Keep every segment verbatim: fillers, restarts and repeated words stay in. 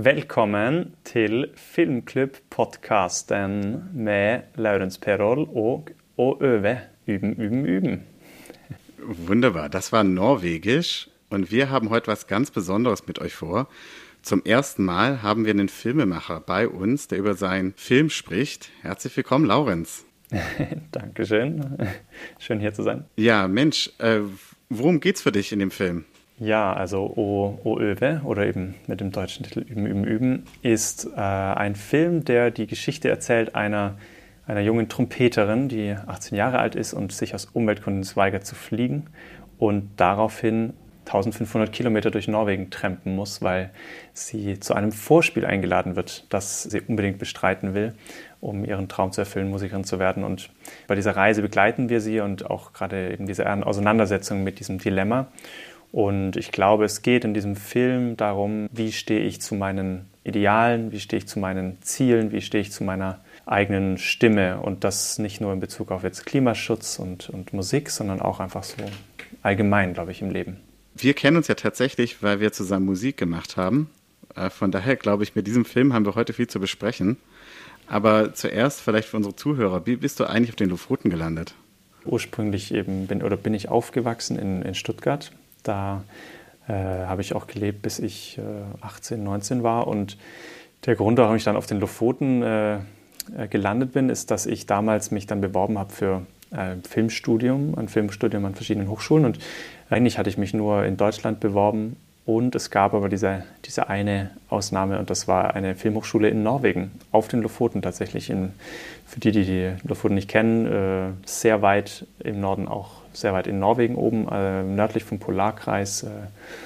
Velkommen til Filmklubb-podcasten med Laurens Perol og Å øve, üben, üben, üben. Wunderbar, das war Norwegisch und wir haben heute was ganz Besonderes mit euch vor. Zum ersten Mal haben wir einen Filmemacher bei uns, der über seinen Film spricht. Herzlich willkommen, Laurens. Dankeschön, schön hier zu sein. Ja, Mensch, äh, worum geht's für dich in dem Film? Ja, also O, O Öve oder eben mit dem deutschen Titel Üben, Üben, Üben ist äh, ein Film, der die Geschichte erzählt einer, einer jungen Trompeterin, die achtzehn Jahre alt ist und sich aus Umweltgründen weigert zu fliegen und daraufhin eintausendfünfhundert Kilometer durch Norwegen trampen muss, weil sie zu einem Vorspiel eingeladen wird, das sie unbedingt bestreiten will, um ihren Traum zu erfüllen, Musikerin zu werden. Und bei dieser Reise begleiten wir sie und auch gerade eben diese Auseinandersetzung mit diesem Dilemma. Und ich glaube, es geht in diesem Film darum, wie stehe ich zu meinen Idealen, wie stehe ich zu meinen Zielen, wie stehe ich zu meiner eigenen Stimme. Und das nicht nur in Bezug auf jetzt Klimaschutz und, und Musik, sondern auch einfach so allgemein, glaube ich, im Leben. Wir kennen uns ja tatsächlich, weil wir zusammen Musik gemacht haben. Von daher glaube ich, mit diesem Film haben wir heute viel zu besprechen. Aber zuerst vielleicht für unsere Zuhörer, wie bist du eigentlich auf den Lofoten gelandet? Ursprünglich eben bin, oder bin ich aufgewachsen in, in Stuttgart. Da äh, habe ich auch gelebt, bis ich äh, achtzehn, neunzehn war. Und der Grund, warum ich dann auf den Lofoten äh, gelandet bin, ist, dass ich damals mich dann beworben habe für ein Filmstudium, ein Filmstudium an verschiedenen Hochschulen. Und eigentlich hatte ich mich nur in Deutschland beworben. Und es gab aber diese, diese eine Ausnahme, und das war eine Filmhochschule in Norwegen, auf den Lofoten tatsächlich. In, für die, die die Lofoten nicht kennen, äh, sehr weit im Norden, auch sehr weit in Norwegen oben, äh, nördlich vom Polarkreis. Äh,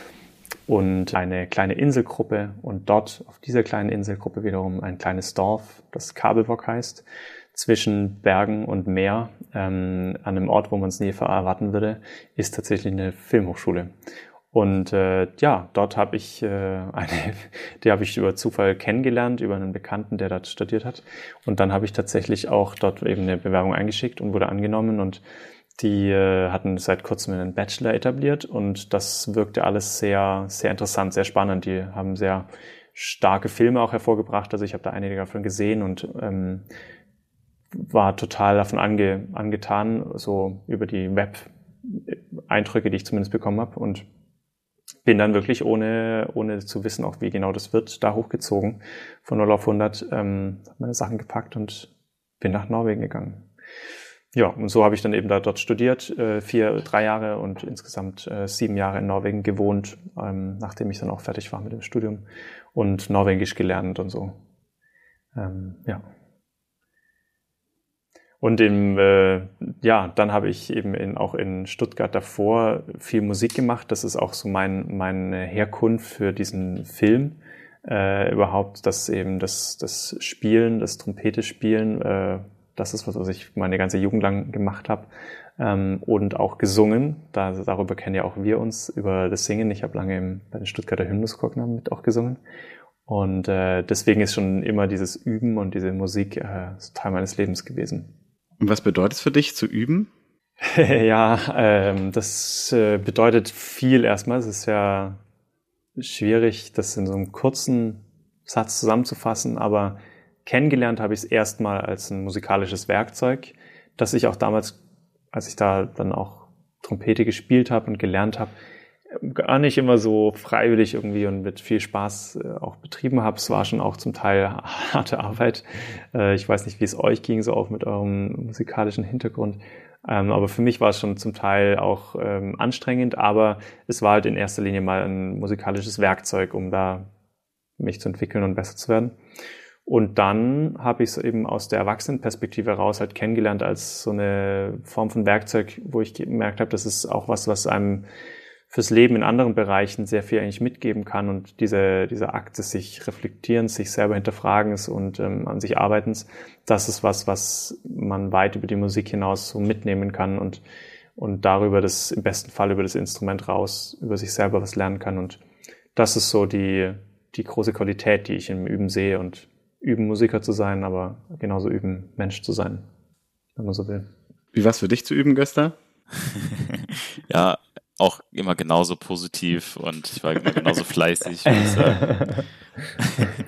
und eine kleine Inselgruppe. Und dort, auf dieser kleinen Inselgruppe wiederum, ein kleines Dorf, das Kabelvåg heißt, zwischen Bergen und Meer, ähm, an einem Ort, wo man es nie erwarten würde, ist tatsächlich eine Filmhochschule. Und äh, ja, dort habe ich äh, eine, die habe ich über Zufall kennengelernt, über einen Bekannten, der dort studiert hat. Und dann habe ich tatsächlich auch dort eben eine Bewerbung eingeschickt und wurde angenommen. Und die äh, hatten seit kurzem einen Bachelor etabliert und das wirkte alles sehr, sehr interessant, sehr spannend. Die haben sehr starke Filme auch hervorgebracht. Also ich habe da einige davon gesehen und ähm, war total davon ange, angetan, so über die Web-Eindrücke, die ich zumindest bekommen habe, und bin dann wirklich, ohne ohne zu wissen, auch wie genau das wird, da hochgezogen, von null auf hundert, ähm, habe meine Sachen gepackt und bin nach Norwegen gegangen. Ja, und so habe ich dann eben da dort studiert, äh, vier, drei Jahre und insgesamt äh, sieben Jahre in Norwegen gewohnt, ähm, nachdem ich dann auch fertig war mit dem Studium und Norwegisch gelernt und so. Ähm, ja. Und im, äh, ja, dann habe ich eben in, auch in Stuttgart davor viel Musik gemacht. Das ist auch so mein, meine Herkunft für diesen Film. Äh, überhaupt, dass eben das, das Spielen, das Trompete spielen, äh, das ist was, was ich meine ganze Jugend lang gemacht habe. Ähm, und auch gesungen. Da, darüber kennen ja auch wir uns, über das Singen. Ich habe lange im, bei den Stuttgarter Hymnuschor mit auch gesungen. Und äh, deswegen ist schon immer dieses Üben und diese Musik äh, Teil meines Lebens gewesen. Und was bedeutet es für dich, zu üben? Ja, ähm, das äh, bedeutet viel erstmal. Es ist ja schwierig, das in so einem kurzen Satz zusammenzufassen, aber kennengelernt habe ich es erstmal als ein musikalisches Werkzeug, das ich auch damals, als ich da dann auch Trompete gespielt habe und gelernt habe, gar nicht immer so freiwillig irgendwie und mit viel Spaß äh, auch betrieben habe. Es war schon auch zum Teil harte Arbeit. Äh, ich weiß nicht, wie es euch ging, so auch mit eurem musikalischen Hintergrund. Ähm, aber für mich war es schon zum Teil auch ähm, anstrengend, aber es war halt in erster Linie mal ein musikalisches Werkzeug, um da mich zu entwickeln und besser zu werden. Und dann habe ich es eben aus der Erwachsenenperspektive heraus halt kennengelernt als so eine Form von Werkzeug, wo ich gemerkt habe, das ist auch was, was einem fürs Leben in anderen Bereichen sehr viel eigentlich mitgeben kann, und diese, dieser Akt des sich Reflektierens, sich selber Hinterfragens und ähm, an sich Arbeitens, das ist was, was man weit über die Musik hinaus so mitnehmen kann und, und darüber das, im besten Fall über das Instrument raus, über sich selber was lernen kann, und das ist so die, die große Qualität, die ich im Üben sehe, und üben, Musiker zu sein, aber genauso üben, Mensch zu sein, wenn man so will. Wie war es für dich zu üben, Gösta? Ja, auch immer genauso positiv und ich war immer genauso fleißig, würde ich sagen.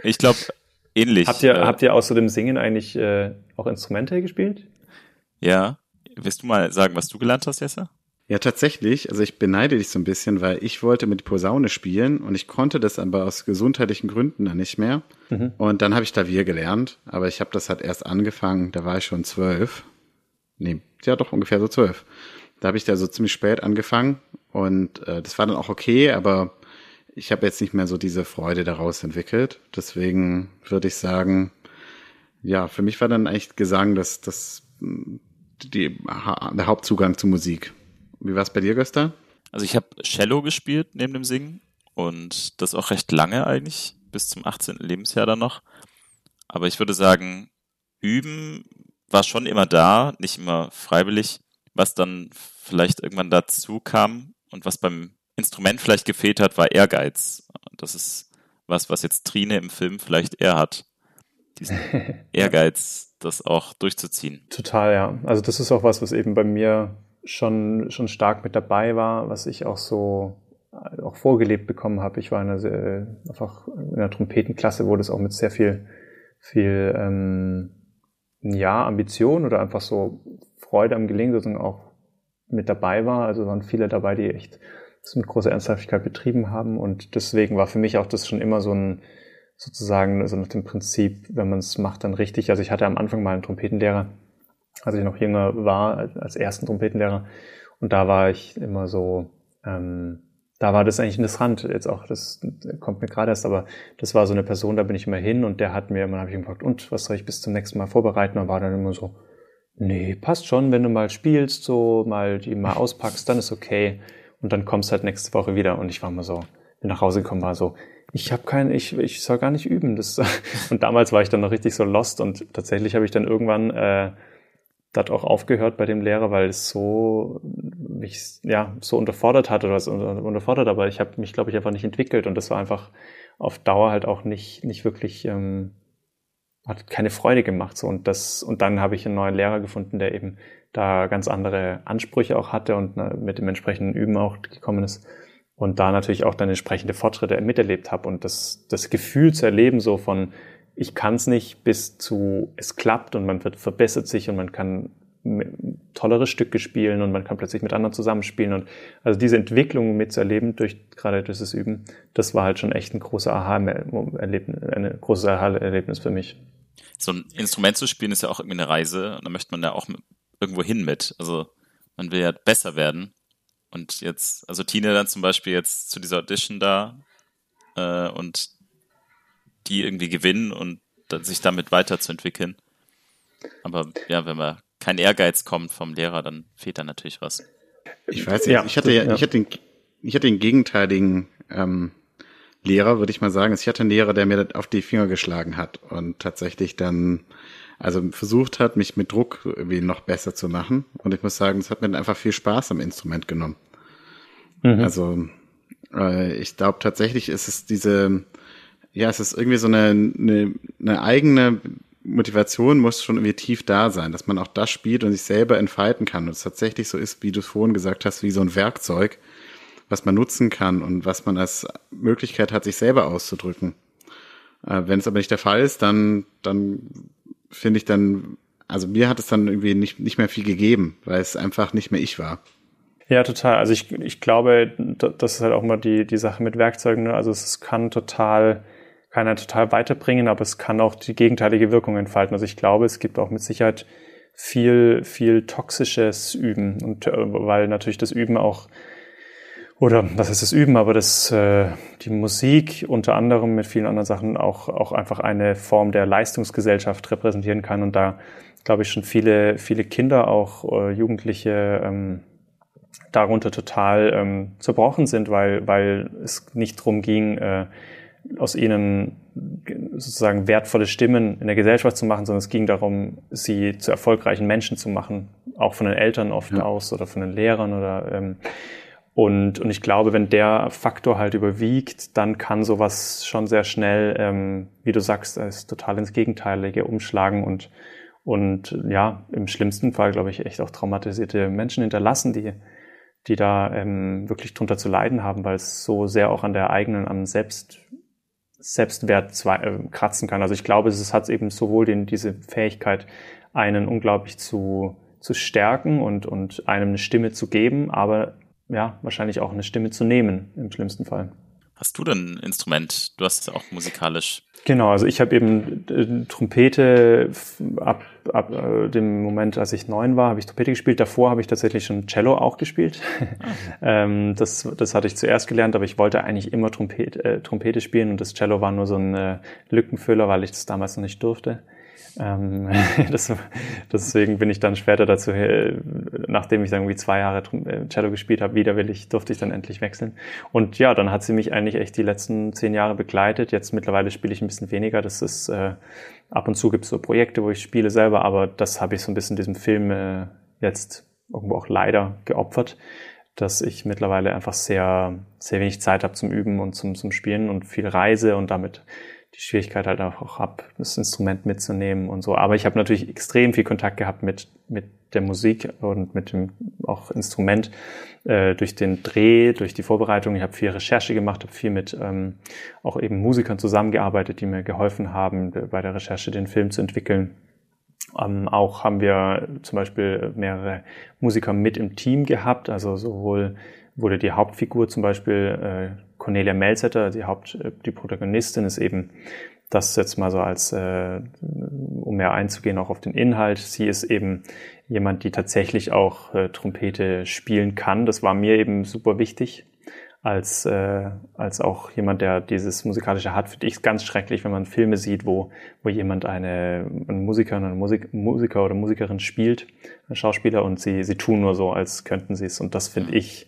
ich glaube, ähnlich. Habt ihr, äh, habt ihr außer dem Singen eigentlich äh, auch Instrumente gespielt? Ja. Willst du mal sagen, was du gelernt hast, Jesse? Ja, tatsächlich. Also ich beneide dich so ein bisschen, weil ich wollte mit Posaune spielen und ich konnte das aber aus gesundheitlichen Gründen dann nicht mehr. Mhm. Und dann habe ich Klavier gelernt, aber ich habe das halt erst angefangen, da war ich schon zwölf. Nee, ja doch ungefähr so zwölf. Da habe ich da so ziemlich spät angefangen und äh, das war dann auch okay, aber ich habe jetzt nicht mehr so diese Freude daraus entwickelt. Deswegen würde ich sagen, ja, für mich war dann eigentlich Gesang das, das die, der Hauptzugang zu Musik. Wie war es bei dir, Gösta? Also ich habe Cello gespielt neben dem Singen und das auch recht lange eigentlich, bis zum achtzehnten Lebensjahr dann noch. Aber ich würde sagen, üben war schon immer da, nicht immer freiwillig, was dann vielleicht irgendwann dazu kam und was beim Instrument vielleicht gefehlt hat, war Ehrgeiz. Das ist was, was jetzt Trine im Film vielleicht eher hat. Diesen Ehrgeiz, das auch durchzuziehen. Total, ja. Also das ist auch was, was eben bei mir schon schon stark mit dabei war, was ich auch so auch vorgelebt bekommen habe. Ich war in einer sehr, einfach in einer Trompetenklasse, wo das auch mit sehr viel viel ähm, ja Ambition oder einfach so Freude am Gelingen sozusagen auch mit dabei war. Also waren viele dabei, die echt das mit großer Ernsthaftigkeit betrieben haben und deswegen war für mich auch das schon immer so ein sozusagen so nach dem Prinzip, wenn man es macht, dann richtig. Also ich hatte am Anfang mal einen Trompetenlehrer, als ich noch jünger war, als ersten Trompetenlehrer. Und da war ich immer so, ähm, da war das eigentlich interessant. Jetzt auch, das kommt mir gerade erst, aber das war so eine Person, da bin ich immer hin und der hat mir, man habe ich gefragt, und was soll ich bis zum nächsten Mal vorbereiten? Und war dann immer so, nee, passt schon, wenn du mal spielst, so mal die mal auspackst, dann ist okay. Und dann kommst halt nächste Woche wieder. Und ich war mal so, bin nach Hause gekommen, war so, ich habe kein, ich, ich soll gar nicht üben. Das, und damals war ich dann noch richtig so lost und tatsächlich habe ich dann irgendwann äh, dort auch aufgehört bei dem Lehrer, weil es so mich ja so unterfordert hat oder was unterfordert, aber ich habe mich, glaube ich, einfach nicht entwickelt und das war einfach auf Dauer halt auch nicht nicht wirklich ähm, hat keine Freude gemacht so und das und dann habe ich einen neuen Lehrer gefunden, der eben da ganz andere Ansprüche auch hatte und na, mit dem entsprechenden Üben auch gekommen ist und da natürlich auch dann entsprechende Fortschritte miterlebt habe und das das Gefühl zu erleben so von ich kann es nicht bis zu es klappt und man wird verbessert sich und man kann tollere Stücke spielen und man kann plötzlich mit anderen zusammenspielen und also diese Entwicklung mitzuerleben durch gerade durch das Üben, das war halt schon echt ein großer Aha-Erlebnis, ein großes Aha-Erlebnis für mich. So ein Instrument zu spielen ist ja auch irgendwie eine Reise und da möchte man ja auch irgendwo hin mit. Also man will ja besser werden und jetzt, also Tine dann zum Beispiel jetzt zu dieser Audition da äh, und die irgendwie gewinnen und dann sich damit weiterzuentwickeln. Aber ja, wenn man kein Ehrgeiz kommt vom Lehrer, dann fehlt da natürlich was. Ich weiß nicht, ja, ich hatte ja, ja. ich hatte den, ich hatte den gegenteiligen ähm, Lehrer, würde ich mal sagen. Ich hatte einen Lehrer, der mir auf die Finger geschlagen hat und tatsächlich dann also versucht hat, mich mit Druck irgendwie noch besser zu machen. Und ich muss sagen, das hat mir dann einfach viel Spaß am Instrument genommen. Mhm. Also äh, ich glaube tatsächlich ist es diese, ja, es ist irgendwie so eine, eine, eine eigene Motivation muss schon irgendwie tief da sein, dass man auch das spielt und sich selber entfalten kann. Und es tatsächlich so ist, wie du es vorhin gesagt hast, wie so ein Werkzeug, was man nutzen kann und was man als Möglichkeit hat, sich selber auszudrücken. Äh, wenn es aber nicht der Fall ist, dann, dann finde ich dann, also mir hat es dann irgendwie nicht, nicht mehr viel gegeben, weil es einfach nicht mehr ich war. Ja, total. Also ich, ich glaube, das ist halt auch mal die, die Sache mit Werkzeugen. Ne? Also es kann total, kann einen total weiterbringen, aber es kann auch die gegenteilige Wirkung entfalten. Also ich glaube, es gibt auch mit Sicherheit viel, viel toxisches Üben und weil natürlich das Üben auch oder was heißt das Üben, aber das äh, die Musik unter anderem mit vielen anderen Sachen auch auch einfach eine Form der Leistungsgesellschaft repräsentieren kann und da glaube ich schon viele viele Kinder auch äh, Jugendliche ähm, darunter total ähm, zerbrochen sind, weil weil es nicht darum ging, äh, aus ihnen sozusagen wertvolle Stimmen in der Gesellschaft zu machen, sondern es ging darum, sie zu erfolgreichen Menschen zu machen, auch von den Eltern oft ja. aus oder von den Lehrern oder ähm, Und, und ich glaube, wenn der Faktor halt überwiegt, dann kann sowas schon sehr schnell, ähm, wie du sagst, als total ins Gegenteilige umschlagen und, und ja, im schlimmsten Fall, glaube ich, echt auch traumatisierte Menschen hinterlassen, die, die da ähm, wirklich drunter zu leiden haben, weil es so sehr auch an der eigenen, am Selbst, Selbstwert zwei, äh, kratzen kann. Also ich glaube, es hat eben sowohl den, diese Fähigkeit, einen unglaublich zu, zu stärken und, und einem eine Stimme zu geben, aber ja, wahrscheinlich auch eine Stimme zu nehmen, im schlimmsten Fall. Hast du denn ein Instrument? Du hast es auch musikalisch. Genau, also ich habe eben äh, Trompete ab, ab äh, dem Moment, als ich neun war, habe ich Trompete gespielt. Davor habe ich tatsächlich schon Cello auch gespielt. Ah. ähm, das, das hatte ich zuerst gelernt, aber ich wollte eigentlich immer Trompete, äh, Trompete spielen und das Cello war nur so ein äh, Lückenfüller, weil ich das damals noch nicht durfte. Ähm, das, deswegen bin ich dann später dazu, nachdem ich dann irgendwie zwei Jahre Cello gespielt habe, widerwillig durfte ich dann endlich wechseln. Und ja, dann hat sie mich eigentlich echt die letzten zehn Jahre begleitet. Jetzt mittlerweile spiele ich ein bisschen weniger. Das ist äh, ab und zu gibt es so Projekte, wo ich spiele selber, aber das habe ich so ein bisschen diesem Film äh, jetzt irgendwo auch leider geopfert, dass ich mittlerweile einfach sehr, sehr wenig Zeit habe zum Üben und zum, zum Spielen und viel reise und damit die Schwierigkeit halt auch habe, das Instrument mitzunehmen und so. Aber ich habe natürlich extrem viel Kontakt gehabt mit mit der Musik und mit dem auch Instrument äh, durch den Dreh, durch die Vorbereitung. Ich habe viel Recherche gemacht, habe viel mit ähm, auch eben Musikern zusammengearbeitet, die mir geholfen haben, bei der Recherche den Film zu entwickeln. Ähm, auch haben wir zum Beispiel mehrere Musiker mit im Team gehabt, also sowohl wurde die Hauptfigur zum Beispiel äh, Cornelia Melzetter, die Haupt, die Protagonistin ist eben, das jetzt mal so als, äh, um mehr einzugehen auch auf den Inhalt, sie ist eben jemand, die tatsächlich auch äh, Trompete spielen kann. Das war mir eben super wichtig, als äh, als auch jemand, der dieses Musikalische hat. Finde ich es ganz schrecklich, wenn man Filme sieht, wo wo jemand eine ein Musiker, eine Musik, Musiker oder Musikerin spielt, ein Schauspieler, und sie sie tun nur so, als könnten sie es. Und das finde ich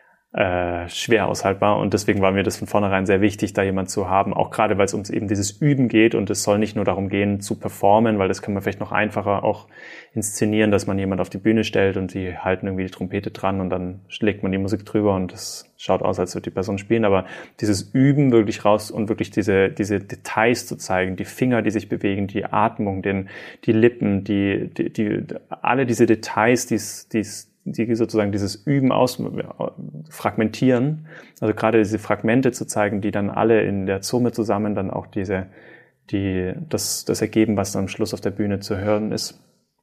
Äh, schwer aushaltbar, und deswegen war mir das von vornherein sehr wichtig, da jemand zu haben, auch gerade weil es um eben dieses Üben geht, und es soll nicht nur darum gehen zu performen, weil das kann man vielleicht noch einfacher auch inszenieren, dass man jemand auf die Bühne stellt und die halten irgendwie die Trompete dran und dann legt man die Musik drüber und das schaut aus, als würde die Person spielen, aber dieses Üben wirklich raus und wirklich diese diese Details zu zeigen, die Finger, die sich bewegen, die Atmung, den die Lippen, die die, die alle diese Details, die die die sozusagen dieses Üben aus fragmentieren, also gerade diese Fragmente zu zeigen, die dann alle in der Summe zusammen dann auch diese die das das ergeben, was dann am Schluss auf der Bühne zu hören ist.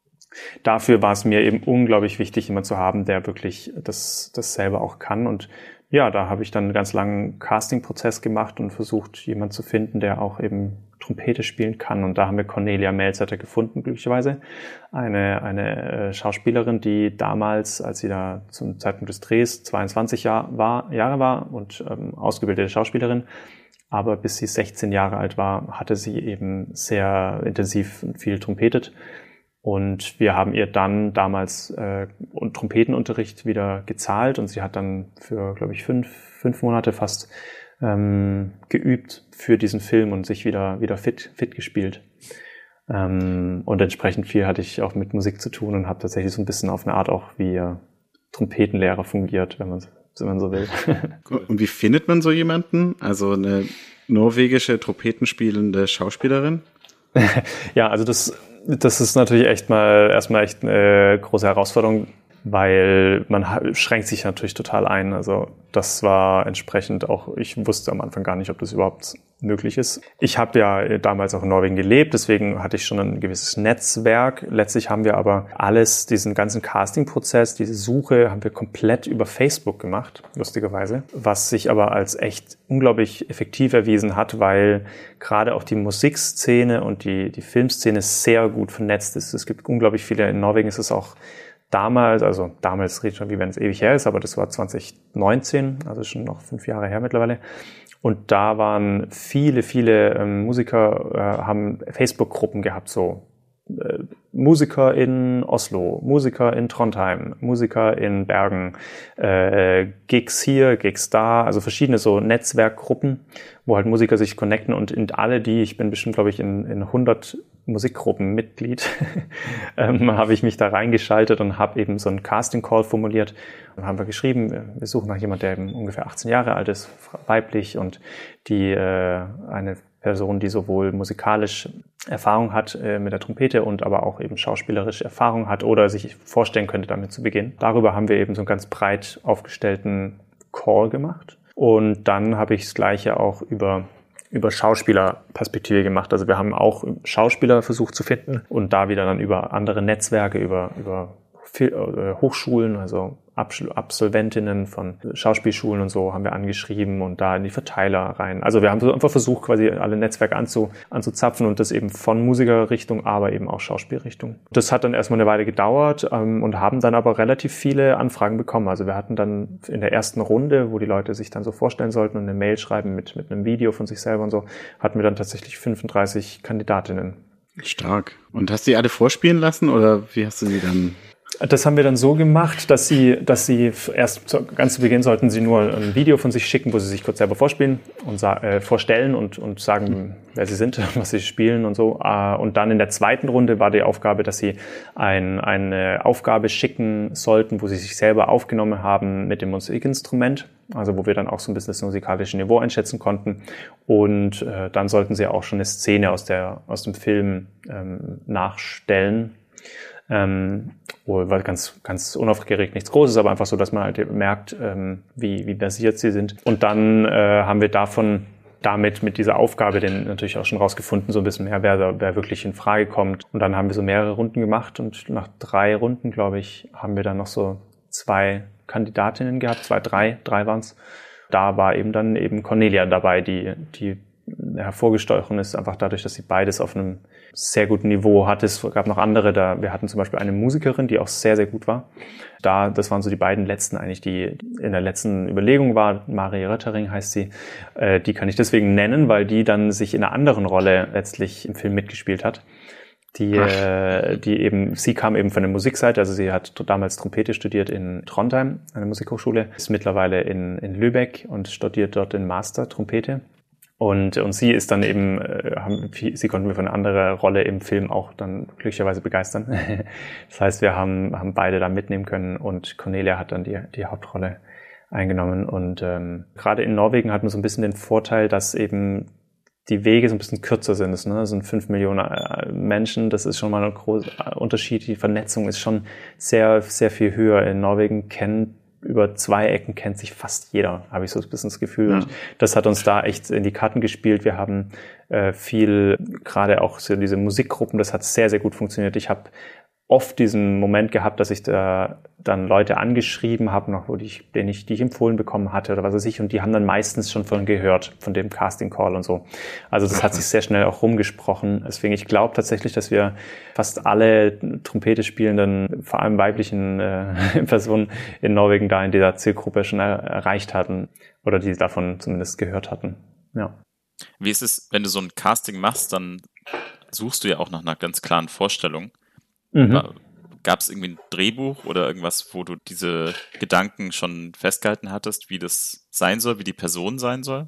Dafür war es mir eben unglaublich wichtig, jemand zu haben, der wirklich das das selber auch kann, und ja, da habe ich dann einen ganz langen Casting-Prozess gemacht und versucht, jemanden zu finden, der auch eben Trompete spielen kann. Und da haben wir Cornelia Melzetter gefunden, glücklicherweise. Eine, eine Schauspielerin, die damals, als sie da zum Zeitpunkt des Drehs zweiundzwanzig Jahr war, Jahre war und ähm, ausgebildete Schauspielerin. Aber bis sie sechzehn Jahre alt war, hatte sie eben sehr intensiv und viel trompetet. Und wir haben ihr dann damals äh, Trompetenunterricht wieder gezahlt, und sie hat dann für, glaube ich, fünf, fünf Monate fast ähm, geübt für diesen Film und sich wieder wieder fit fit gespielt. Ähm, und entsprechend viel hatte ich auch mit Musik zu tun und habe tatsächlich so ein bisschen auf eine Art auch wie äh, Trompetenlehrer fungiert, wenn man, wenn man so will. Und wie findet man so jemanden? Also eine norwegische trompetenspielende Schauspielerin? Ja, also das Das ist natürlich echt mal erstmal echt eine große Herausforderung, weil man schränkt sich natürlich total ein. Also das war entsprechend auch, ich wusste am Anfang gar nicht, ob das überhaupt möglich ist. Ich habe ja damals auch in Norwegen gelebt, deswegen hatte ich schon ein gewisses Netzwerk. Letztlich haben wir aber alles, diesen ganzen Casting-Prozess, diese Suche, haben wir komplett über Facebook gemacht, lustigerweise. Was sich aber als echt unglaublich effektiv erwiesen hat, weil gerade auch die Musikszene und die, die Filmszene sehr gut vernetzt ist. Es gibt unglaublich viele, in Norwegen ist es auch damals, also damals redet schon, wie wenn es ewig her ist, aber das war zwanzig neunzehn, also schon noch fünf Jahre her mittlerweile. Und da waren viele, viele ähm, Musiker, äh, haben Facebook-Gruppen gehabt, so äh, Musiker in Oslo, Musiker in Trondheim, Musiker in Bergen, äh, Gigs hier, Gigs da, also verschiedene so Netzwerkgruppen, wo halt Musiker sich connecten, und in alle die, ich bin bestimmt, glaube ich, in, in hundert Musikgruppen Mitglied, ähm, habe ich mich da reingeschaltet und habe eben so einen Casting-Call formuliert. Dann haben wir geschrieben, wir suchen nach jemand, der eben ungefähr achtzehn Jahre alt ist, weiblich, und die äh, eine Person, die sowohl musikalisch Erfahrung hat äh, mit der Trompete und aber auch eben schauspielerische Erfahrung hat oder sich vorstellen könnte, damit zu beginnen. Darüber haben wir eben so einen ganz breit aufgestellten Call gemacht. Und dann habe ich das Gleiche auch über über Schauspielerperspektive gemacht. Also wir haben auch Schauspieler versucht zu finden und da wieder dann über andere Netzwerke, über, über Hochschulen, also Absolventinnen von Schauspielschulen und so haben wir angeschrieben und da in die Verteiler rein. Also wir haben so einfach versucht, quasi alle Netzwerke anzu, anzuzapfen und das eben von Musikerrichtung, aber eben auch Schauspielrichtung. Das hat dann erstmal eine Weile gedauert ähm, und haben dann aber relativ viele Anfragen bekommen. Also wir hatten dann in der ersten Runde, wo die Leute sich dann so vorstellen sollten und eine Mail schreiben mit, mit einem Video von sich selber und so, hatten wir dann tatsächlich fünfunddreißig Kandidatinnen. Stark. Und hast du die alle vorspielen lassen oder wie hast du sie dann... Das haben wir dann so gemacht, dass sie, dass sie erst zu, ganz zu Beginn sollten sie nur ein Video von sich schicken, wo sie sich kurz selber vorspielen und äh, vorstellen und, und sagen, wer sie sind, was sie spielen und so. Und dann in der zweiten Runde war die Aufgabe, dass sie ein, eine Aufgabe schicken sollten, wo sie sich selber aufgenommen haben mit dem Musikinstrument, also wo wir dann auch so ein bisschen das musikalische Niveau einschätzen konnten. Und äh, dann sollten sie auch schon eine Szene aus der aus dem Film ähm, nachstellen. Ähm, war ganz, ganz unaufgeregt, nichts Großes, aber einfach so, dass man halt merkt, ähm, wie, wie versiert sie sind. Und dann äh, haben wir davon, damit, mit dieser Aufgabe, den natürlich auch schon rausgefunden, so ein bisschen mehr, wer, wer wirklich in Frage kommt. Und dann haben wir so mehrere Runden gemacht und nach drei Runden, glaube ich, haben wir dann noch so zwei Kandidatinnen gehabt, zwei, drei, drei waren's. Da war eben dann eben Cornelia dabei, die, die hervorgestochen ist, einfach dadurch, dass sie beides auf einem sehr guten Niveau hatte. Es gab noch andere, da wir hatten zum Beispiel eine Musikerin, die auch sehr, sehr gut war. Da, das waren so die beiden letzten eigentlich, die in der letzten Überlegung war. Marie Röttering heißt sie. Äh, die kann ich deswegen nennen, weil die dann sich in einer anderen Rolle letztlich im Film mitgespielt hat. Die, äh, die eben, sie kam eben von der Musikseite, also sie hat damals Trompete studiert in Trondheim, eine Musikhochschule, ist mittlerweile in, in Lübeck und studiert dort den Master Trompete. Und, und sie ist dann eben, äh, haben, sie konnten wir von einer anderen Rolle im Film auch dann glücklicherweise begeistern. Das heißt, wir haben, haben beide da mitnehmen können und Cornelia hat dann die, die Hauptrolle eingenommen. Und ähm, gerade in Norwegen hat man so ein bisschen den Vorteil, dass eben die Wege so ein bisschen kürzer sind. Das, ne? Das sind fünf Millionen Menschen, das ist schon mal ein großer Unterschied. Die Vernetzung ist schon sehr, sehr viel höher. In Norwegen kennt über zwei Ecken kennt sich fast jeder, habe ich so ein bisschen das Gefühl. Ja. Und das hat uns da echt in die Karten gespielt. Wir haben äh, viel, gerade auch so diese Musikgruppen, das hat sehr, sehr gut funktioniert. Ich habe oft diesen Moment gehabt, dass ich da dann Leute angeschrieben habe, noch wo ich, denen ich, die ich empfohlen bekommen hatte oder was weiß ich, und die haben dann meistens schon von gehört, von dem Casting Call und so. Also das hat sich sehr schnell auch rumgesprochen. Deswegen, ich glaube tatsächlich, dass wir fast alle Trompete spielenden, vor allem weiblichen äh, Personen in Norwegen da in dieser Zielgruppe schon er, erreicht hatten oder die davon zumindest gehört hatten. Ja. Wie ist es, wenn du so ein Casting machst, dann suchst du ja auch nach einer ganz klaren Vorstellung. Mhm. Gab es irgendwie ein Drehbuch oder irgendwas, wo du diese Gedanken schon festgehalten hattest, wie das sein soll, wie die Person sein soll?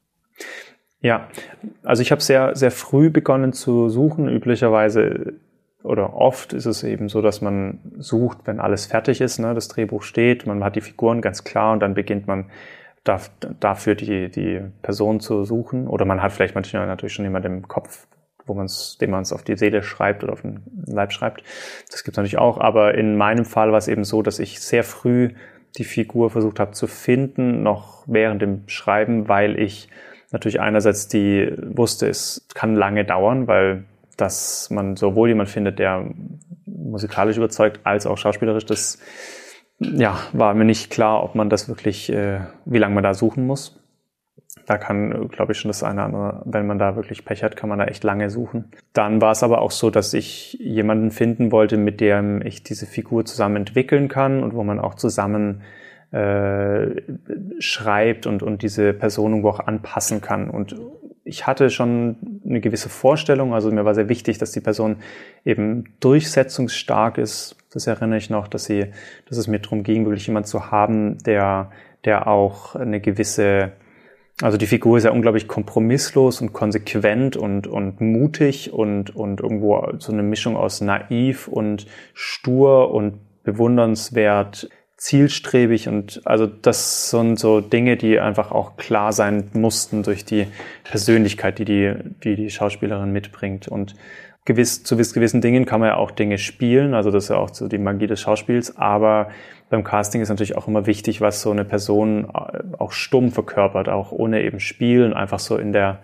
Ja, also ich habe sehr, sehr früh begonnen zu suchen. Üblicherweise oder oft ist es eben so, dass man sucht, wenn alles fertig ist, ne? Das Drehbuch steht, man hat die Figuren ganz klar und dann beginnt man dafür die, die Person zu suchen. Oder man hat vielleicht manchmal natürlich schon jemanden im Kopf, wo man's, dem man es auf die Seele schreibt oder auf den Leib schreibt. Das gibt es natürlich auch, aber in meinem Fall war es eben so, dass ich sehr früh die Figur versucht habe zu finden, noch während dem Schreiben, weil ich natürlich einerseits die wusste, es kann lange dauern, weil dass man sowohl jemand findet, der musikalisch überzeugt, als auch schauspielerisch, das ja, war mir nicht klar, ob man das wirklich, äh, wie lange man da suchen muss. Da kann, glaube ich, schon das eine oder andere, wenn man da wirklich Pech hat, kann man da echt lange suchen. Dann war es aber auch so, dass ich jemanden finden wollte, mit dem ich diese Figur zusammen entwickeln kann und wo man auch zusammen äh, schreibt und, und diese Person irgendwo auch anpassen kann. Und ich hatte schon eine gewisse Vorstellung, also mir war sehr wichtig, dass die Person eben durchsetzungsstark ist. Das erinnere ich noch, dass sie, dass es mir darum ging, wirklich jemanden zu haben, der, der auch eine gewisse, also die Figur ist ja unglaublich kompromisslos und konsequent und, und mutig und, und irgendwo so eine Mischung aus naiv und stur und bewundernswert, zielstrebig, und also das sind so Dinge, die einfach auch klar sein mussten durch die Persönlichkeit, die die, die, die Schauspielerin mitbringt. Und gewiss, zu gewissen Dingen kann man ja auch Dinge spielen, also das ist ja auch so die Magie des Schauspiels, aber beim Casting ist natürlich auch immer wichtig, was so eine Person auch stumm verkörpert, auch ohne eben Spielen, einfach so in der,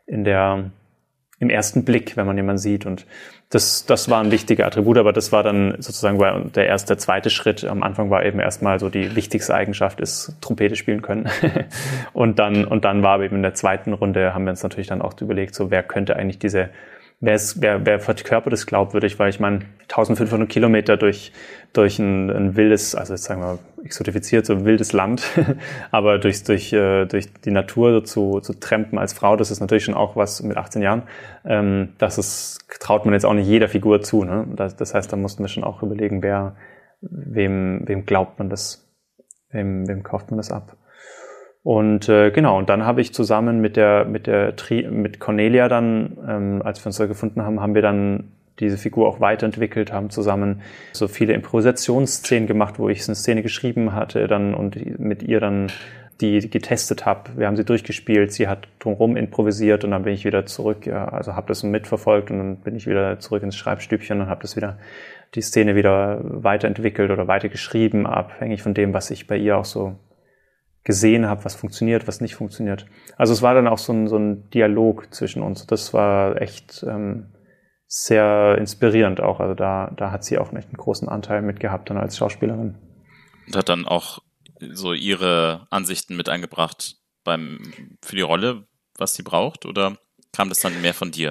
in der, im ersten Blick, wenn man jemanden sieht. Und das, das war ein wichtiger Attribut, aber das war dann sozusagen der erste, der zweite Schritt. Am Anfang war eben erstmal so die wichtigste Eigenschaft ist Trompete spielen können. und dann, und dann war eben in der zweiten Runde, haben wir uns natürlich dann auch überlegt, so wer könnte eigentlich diese, wer ist, wer, wer verkörpert das glaubwürdig, weil ich meine, eintausendfünfhundert Kilometer durch, durch ein, ein wildes, also jetzt sagen wir exotifiziert, so ein wildes Land, aber durch, durch, durch die Natur so zu, zu trampen als Frau, das ist natürlich schon auch was mit achtzehn Jahren, ähm, das ist, traut man jetzt auch nicht jeder Figur zu, ne? Das, das heißt, da mussten wir schon auch überlegen, wer, wem, wem glaubt man das, wem, wem kauft man das ab. Und äh, genau, und dann habe ich zusammen mit der mit der Tri mit Cornelia dann, ähm, als wir uns da gefunden haben, haben wir dann diese Figur auch weiterentwickelt, haben zusammen so viele Improvisationsszenen gemacht, wo ich eine Szene geschrieben hatte dann und mit ihr dann die getestet habe. Wir haben sie durchgespielt, sie hat drumherum improvisiert und dann bin ich wieder zurück, ja, also habe das mitverfolgt und dann bin ich wieder zurück ins Schreibstübchen und habe das wieder die Szene wieder weiterentwickelt oder weitergeschrieben, abhängig von dem, was ich bei ihr auch so gesehen habe, was funktioniert, was nicht funktioniert. Also es war dann auch so ein, so ein Dialog zwischen uns. Das war echt ähm, sehr inspirierend auch. Also da, da hat sie auch echt einen großen Anteil mit gehabt dann als Schauspielerin. Und hat dann auch so ihre Ansichten mit eingebracht beim, für die Rolle, was sie braucht, oder kam das dann mehr von dir?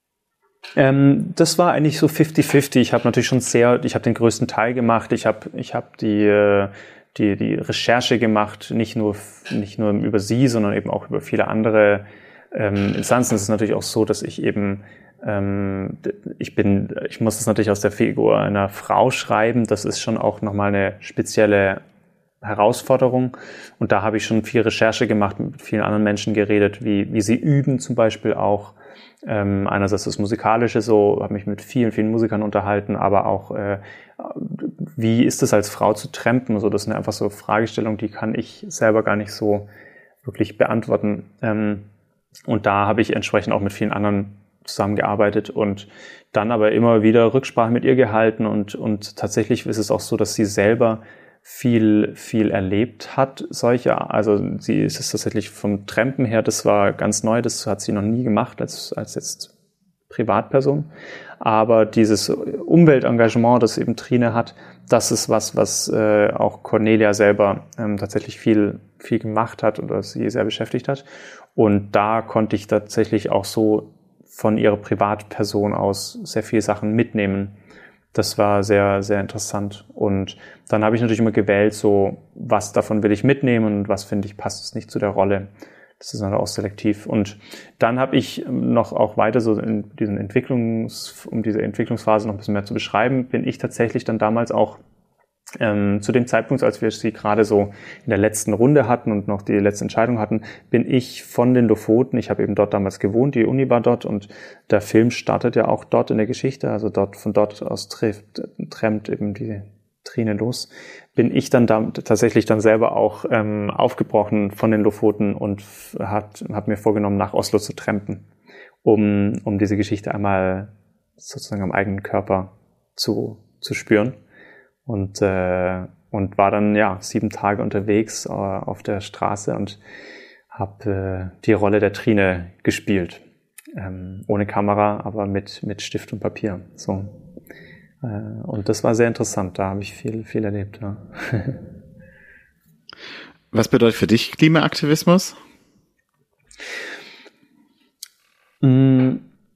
Ähm, das war eigentlich so fifty fifty. Ich habe natürlich schon sehr, ich habe den größten Teil gemacht. Ich habe ich habe die äh, die die Recherche gemacht, nicht nur nicht nur über sie, sondern eben auch über viele andere ähm, Instanzen. Es ist natürlich auch so, dass ich eben ähm, ich bin, ich muss das natürlich aus der Figur einer Frau schreiben. Das ist schon auch nochmal eine spezielle Herausforderung. Und da habe ich schon viel Recherche gemacht, mit vielen anderen Menschen geredet, wie wie sie üben zum Beispiel auch. Ähm, einerseits das Musikalische, so habe mich mit vielen, vielen Musikern unterhalten, aber auch äh, wie ist es als Frau zu trampen? So, das sind einfach so Fragestellungen, die kann ich selber gar nicht so wirklich beantworten. Ähm, und da habe ich entsprechend auch mit vielen anderen zusammengearbeitet und dann aber immer wieder Rücksprache mit ihr gehalten und und tatsächlich ist es auch so, dass sie selber viel, viel erlebt hat, solche, also sie ist es tatsächlich vom Trampen her, das war ganz neu, das hat sie noch nie gemacht als, als jetzt Privatperson, aber dieses Umweltengagement, das eben Trine hat, das ist was, was äh, auch Cornelia selber ähm, tatsächlich viel, viel gemacht hat und was sie sehr beschäftigt hat und da konnte ich tatsächlich auch so von ihrer Privatperson aus sehr viele Sachen mitnehmen. Das war sehr, sehr interessant. Und dann habe ich natürlich immer gewählt, so was davon will ich mitnehmen und was finde ich passt es nicht zu der Rolle. Das ist dann auch selektiv. Und dann habe ich noch auch weiter so in diesen Entwicklungs, um diese Entwicklungsphase noch ein bisschen mehr zu beschreiben, bin ich tatsächlich dann damals auch ähm, zu dem Zeitpunkt, als wir sie gerade so in der letzten Runde hatten und noch die letzte Entscheidung hatten, bin ich von den Lofoten, ich habe eben dort damals gewohnt, die Uni war dort und der Film startet ja auch dort in der Geschichte, also dort von dort aus trifft, trampt eben die Trine los, bin ich dann da tatsächlich dann selber auch ähm, aufgebrochen von den Lofoten und hat, hab mir vorgenommen, nach Oslo zu trampen, um, um diese Geschichte einmal sozusagen am eigenen Körper zu, zu spüren. Und, äh, und war dann ja sieben Tage unterwegs äh, auf der Straße und habe äh, die Rolle der Trine gespielt. Ähm, ohne Kamera, aber mit, mit Stift und Papier. So. Äh, und das war sehr interessant, da habe ich viel, viel erlebt. Ja. Was bedeutet für dich Klimaaktivismus? Mm.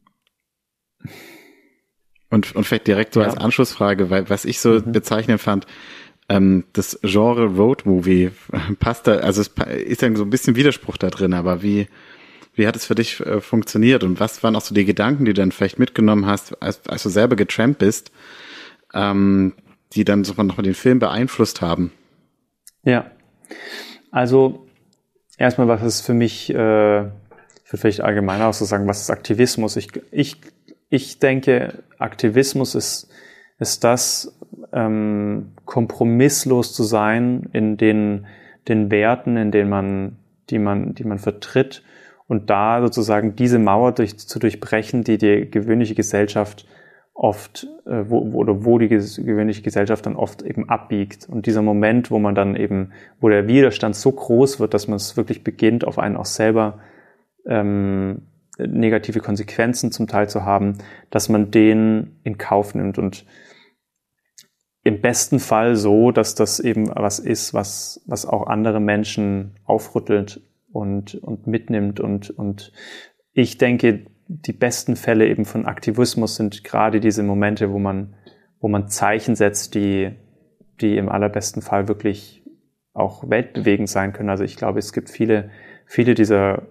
Und, und vielleicht direkt so ja. als Anschlussfrage, weil was ich so mhm. bezeichnend fand, ähm, das Genre Road Movie passt da, also es ist ja so ein bisschen Widerspruch da drin, aber wie, wie hat es für dich äh, funktioniert und was waren auch so die Gedanken, die du dann vielleicht mitgenommen hast, als, als du selber getrampt bist, ähm, die dann so nochmal den Film beeinflusst haben? Ja, also erstmal, was ist für mich, äh, ich würde vielleicht allgemeiner auch so sagen, was ist Aktivismus? Ich, ich Ich denke, Aktivismus ist, ist das, ähm, kompromisslos zu sein in den, den Werten, in denen man, die man, die man vertritt und da sozusagen diese Mauer durch, zu durchbrechen, die die gewöhnliche Gesellschaft oft, äh, wo, oder wo die gewöhnliche Gesellschaft dann oft eben abbiegt. Und dieser Moment, wo man dann eben, wo der Widerstand so groß wird, dass man es wirklich beginnt, auf einen auch selber, ähm, negative Konsequenzen zum Teil zu haben, dass man den in Kauf nimmt und im besten Fall so, dass das eben was ist, was, was auch andere Menschen aufrüttelt und, und mitnimmt. Und, und ich denke, die besten Fälle eben von Aktivismus sind gerade diese Momente, wo man, wo man Zeichen setzt, die, die im allerbesten Fall wirklich auch weltbewegend sein können. Also ich glaube, es gibt viele, viele dieser,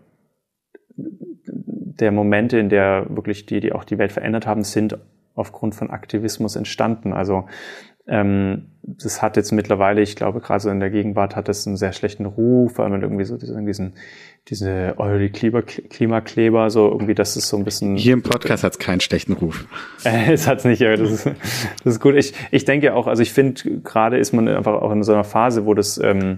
der Momente, in der wirklich die, die auch die Welt verändert haben, sind aufgrund von Aktivismus entstanden. Also Ähm, das hat jetzt mittlerweile, ich glaube, gerade so in der Gegenwart hat es einen sehr schlechten Ruf, weil man irgendwie so diesen, diese, oh, die Klima, Klimakleber, so irgendwie, das ist so ein bisschen... Hier im Podcast hat es keinen schlechten Ruf. Äh, es hat es nicht, aber das ist, das ist gut. Ich, ich denke auch, also ich finde, gerade ist man einfach auch in so einer Phase, wo das, ähm,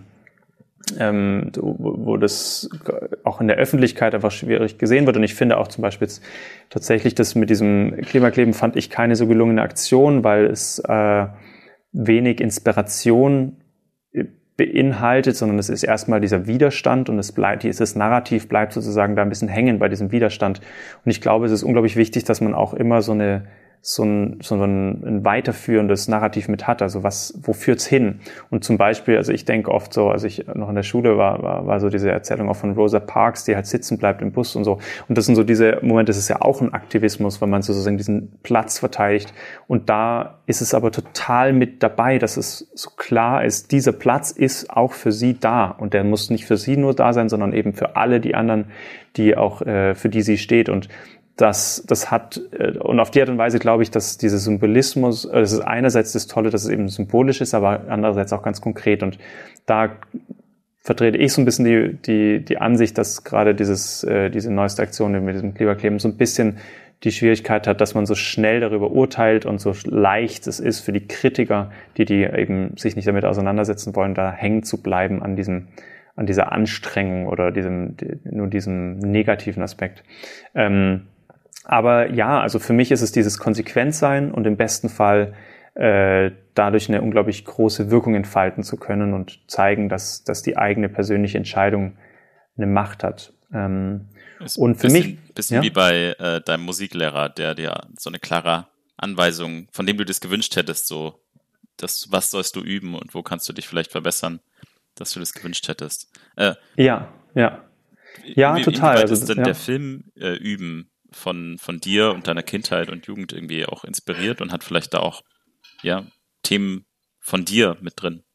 ähm, wo, wo das auch in der Öffentlichkeit einfach schwierig gesehen wird. Und ich finde auch zum Beispiel jetzt tatsächlich das mit diesem Klimakleben fand ich keine so gelungene Aktion, weil es äh, wenig Inspiration beinhaltet, sondern es ist erstmal dieser Widerstand und es bleibt, dieses Narrativ bleibt sozusagen da ein bisschen hängen bei diesem Widerstand. Und ich glaube, es ist unglaublich wichtig, dass man auch immer so eine so ein, so ein, ein weiterführendes Narrativ mit hat. Also was, wo führt's hin? Und zum Beispiel, also ich denke oft so, als ich noch in der Schule war, war, war so diese Erzählung auch von Rosa Parks, die halt sitzen bleibt im Bus und so. Und das sind so diese Momente, das ist ja auch ein Aktivismus, weil man sozusagen diesen Platz verteidigt. Und da ist es aber total mit dabei, dass es so klar ist, dieser Platz ist auch für sie da. Und der muss nicht für sie nur da sein, sondern eben für alle die anderen, die auch, äh, für die sie steht. Und Das, das hat, und auf die Art und Weise glaube ich, dass dieser Symbolismus, das ist einerseits das Tolle, dass es eben symbolisch ist, aber andererseits auch ganz konkret. Und da vertrete ich so ein bisschen die, die, die Ansicht, dass gerade dieses, äh, diese neueste Aktion mit diesem Klimakleben so ein bisschen die Schwierigkeit hat, dass man so schnell darüber urteilt und so leicht es ist für die Kritiker, die, die eben sich nicht damit auseinandersetzen wollen, da hängen zu bleiben an diesem, an dieser Anstrengung oder diesem, nur diesem negativen Aspekt. Ähm, Aber ja, also für mich ist es dieses Konsequentsein und im besten Fall äh, dadurch eine unglaublich große Wirkung entfalten zu können und zeigen, dass, dass die eigene persönliche Entscheidung eine Macht hat. Ähm, und für bisschen, mich... Bisschen ja? wie bei äh, deinem Musiklehrer, der dir so eine klare Anweisung, von dem du das gewünscht hättest, so, das, was sollst du üben und wo kannst du dich vielleicht verbessern, dass du das gewünscht hättest. Äh, ja, ja. Ja, wie, total. Inwieweit also, ist denn ja. der Film äh, Üben von, von dir und deiner Kindheit und Jugend irgendwie auch inspiriert und hat vielleicht da auch ja, Themen von dir mit drin?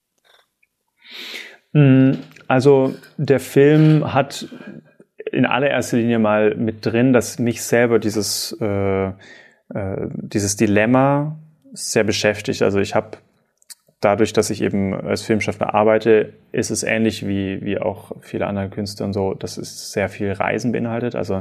Also der Film hat in allererster Linie mal mit drin, dass mich selber dieses, äh, äh, dieses Dilemma sehr beschäftigt. Also ich habe dadurch, dass ich eben als Filmschaffender arbeite, ist es ähnlich wie, wie auch viele andere Künstler und so, dass es sehr viel Reisen beinhaltet. Also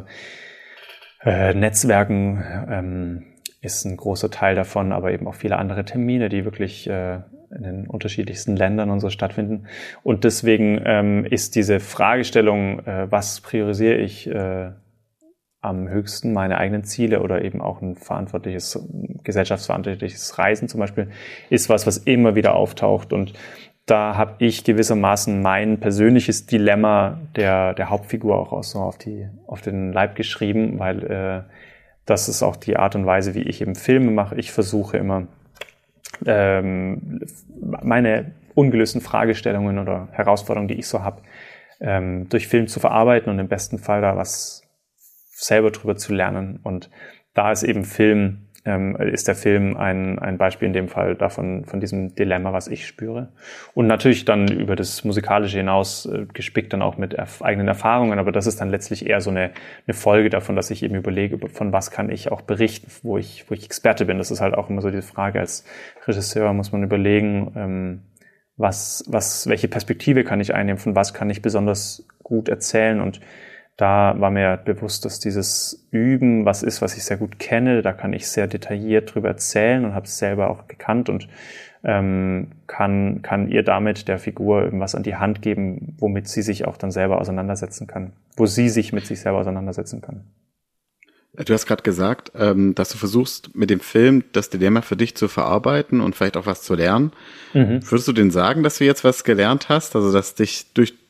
Äh, Netzwerken ähm, ist ein großer Teil davon, aber eben auch viele andere Termine, die wirklich äh, in den unterschiedlichsten Ländern und so stattfinden. Und deswegen ähm, ist diese Fragestellung, äh, was priorisiere ich äh, am höchsten, meine eigenen Ziele oder eben auch ein verantwortliches, gesellschaftsverantwortliches Reisen zum Beispiel, ist was, was immer wieder auftaucht. Und da habe ich gewissermaßen mein persönliches Dilemma der, der Hauptfigur auch so auf, die, auf den Leib geschrieben, weil äh, das ist auch die Art und Weise, wie ich eben Filme mache. Ich versuche immer, ähm, meine ungelösten Fragestellungen oder Herausforderungen, die ich so habe, ähm, durch Film zu verarbeiten und im besten Fall da was selber drüber zu lernen. Und da ist eben Film, ähm, ist der Film ein, ein Beispiel in dem Fall davon, von diesem Dilemma, was ich spüre. Und natürlich dann über das Musikalische hinaus äh, gespickt dann auch mit erf- eigenen Erfahrungen, aber das ist dann letztlich eher so eine, eine Folge davon, dass ich eben überlege, von was kann ich auch berichten, wo ich, wo ich Experte bin. Das ist halt auch immer so die Frage, als Regisseur muss man überlegen, ähm, was, was, welche Perspektive kann ich einnehmen, von was kann ich besonders gut erzählen. Und da war mir bewusst, dass dieses Üben was ist, was ich sehr gut kenne. Da kann ich sehr detailliert drüber erzählen und habe es selber auch gekannt und ähm, kann, kann ihr damit der Figur irgendwas an die Hand geben, womit sie sich auch dann selber auseinandersetzen kann, wo sie sich mit sich selber auseinandersetzen kann. Du hast gerade gesagt, ähm, dass du versuchst, mit dem Film das Dilemma für dich zu verarbeiten und vielleicht auch was zu lernen. Mhm. Würdest du denn sagen, dass du jetzt was gelernt hast? Also, dass dich durch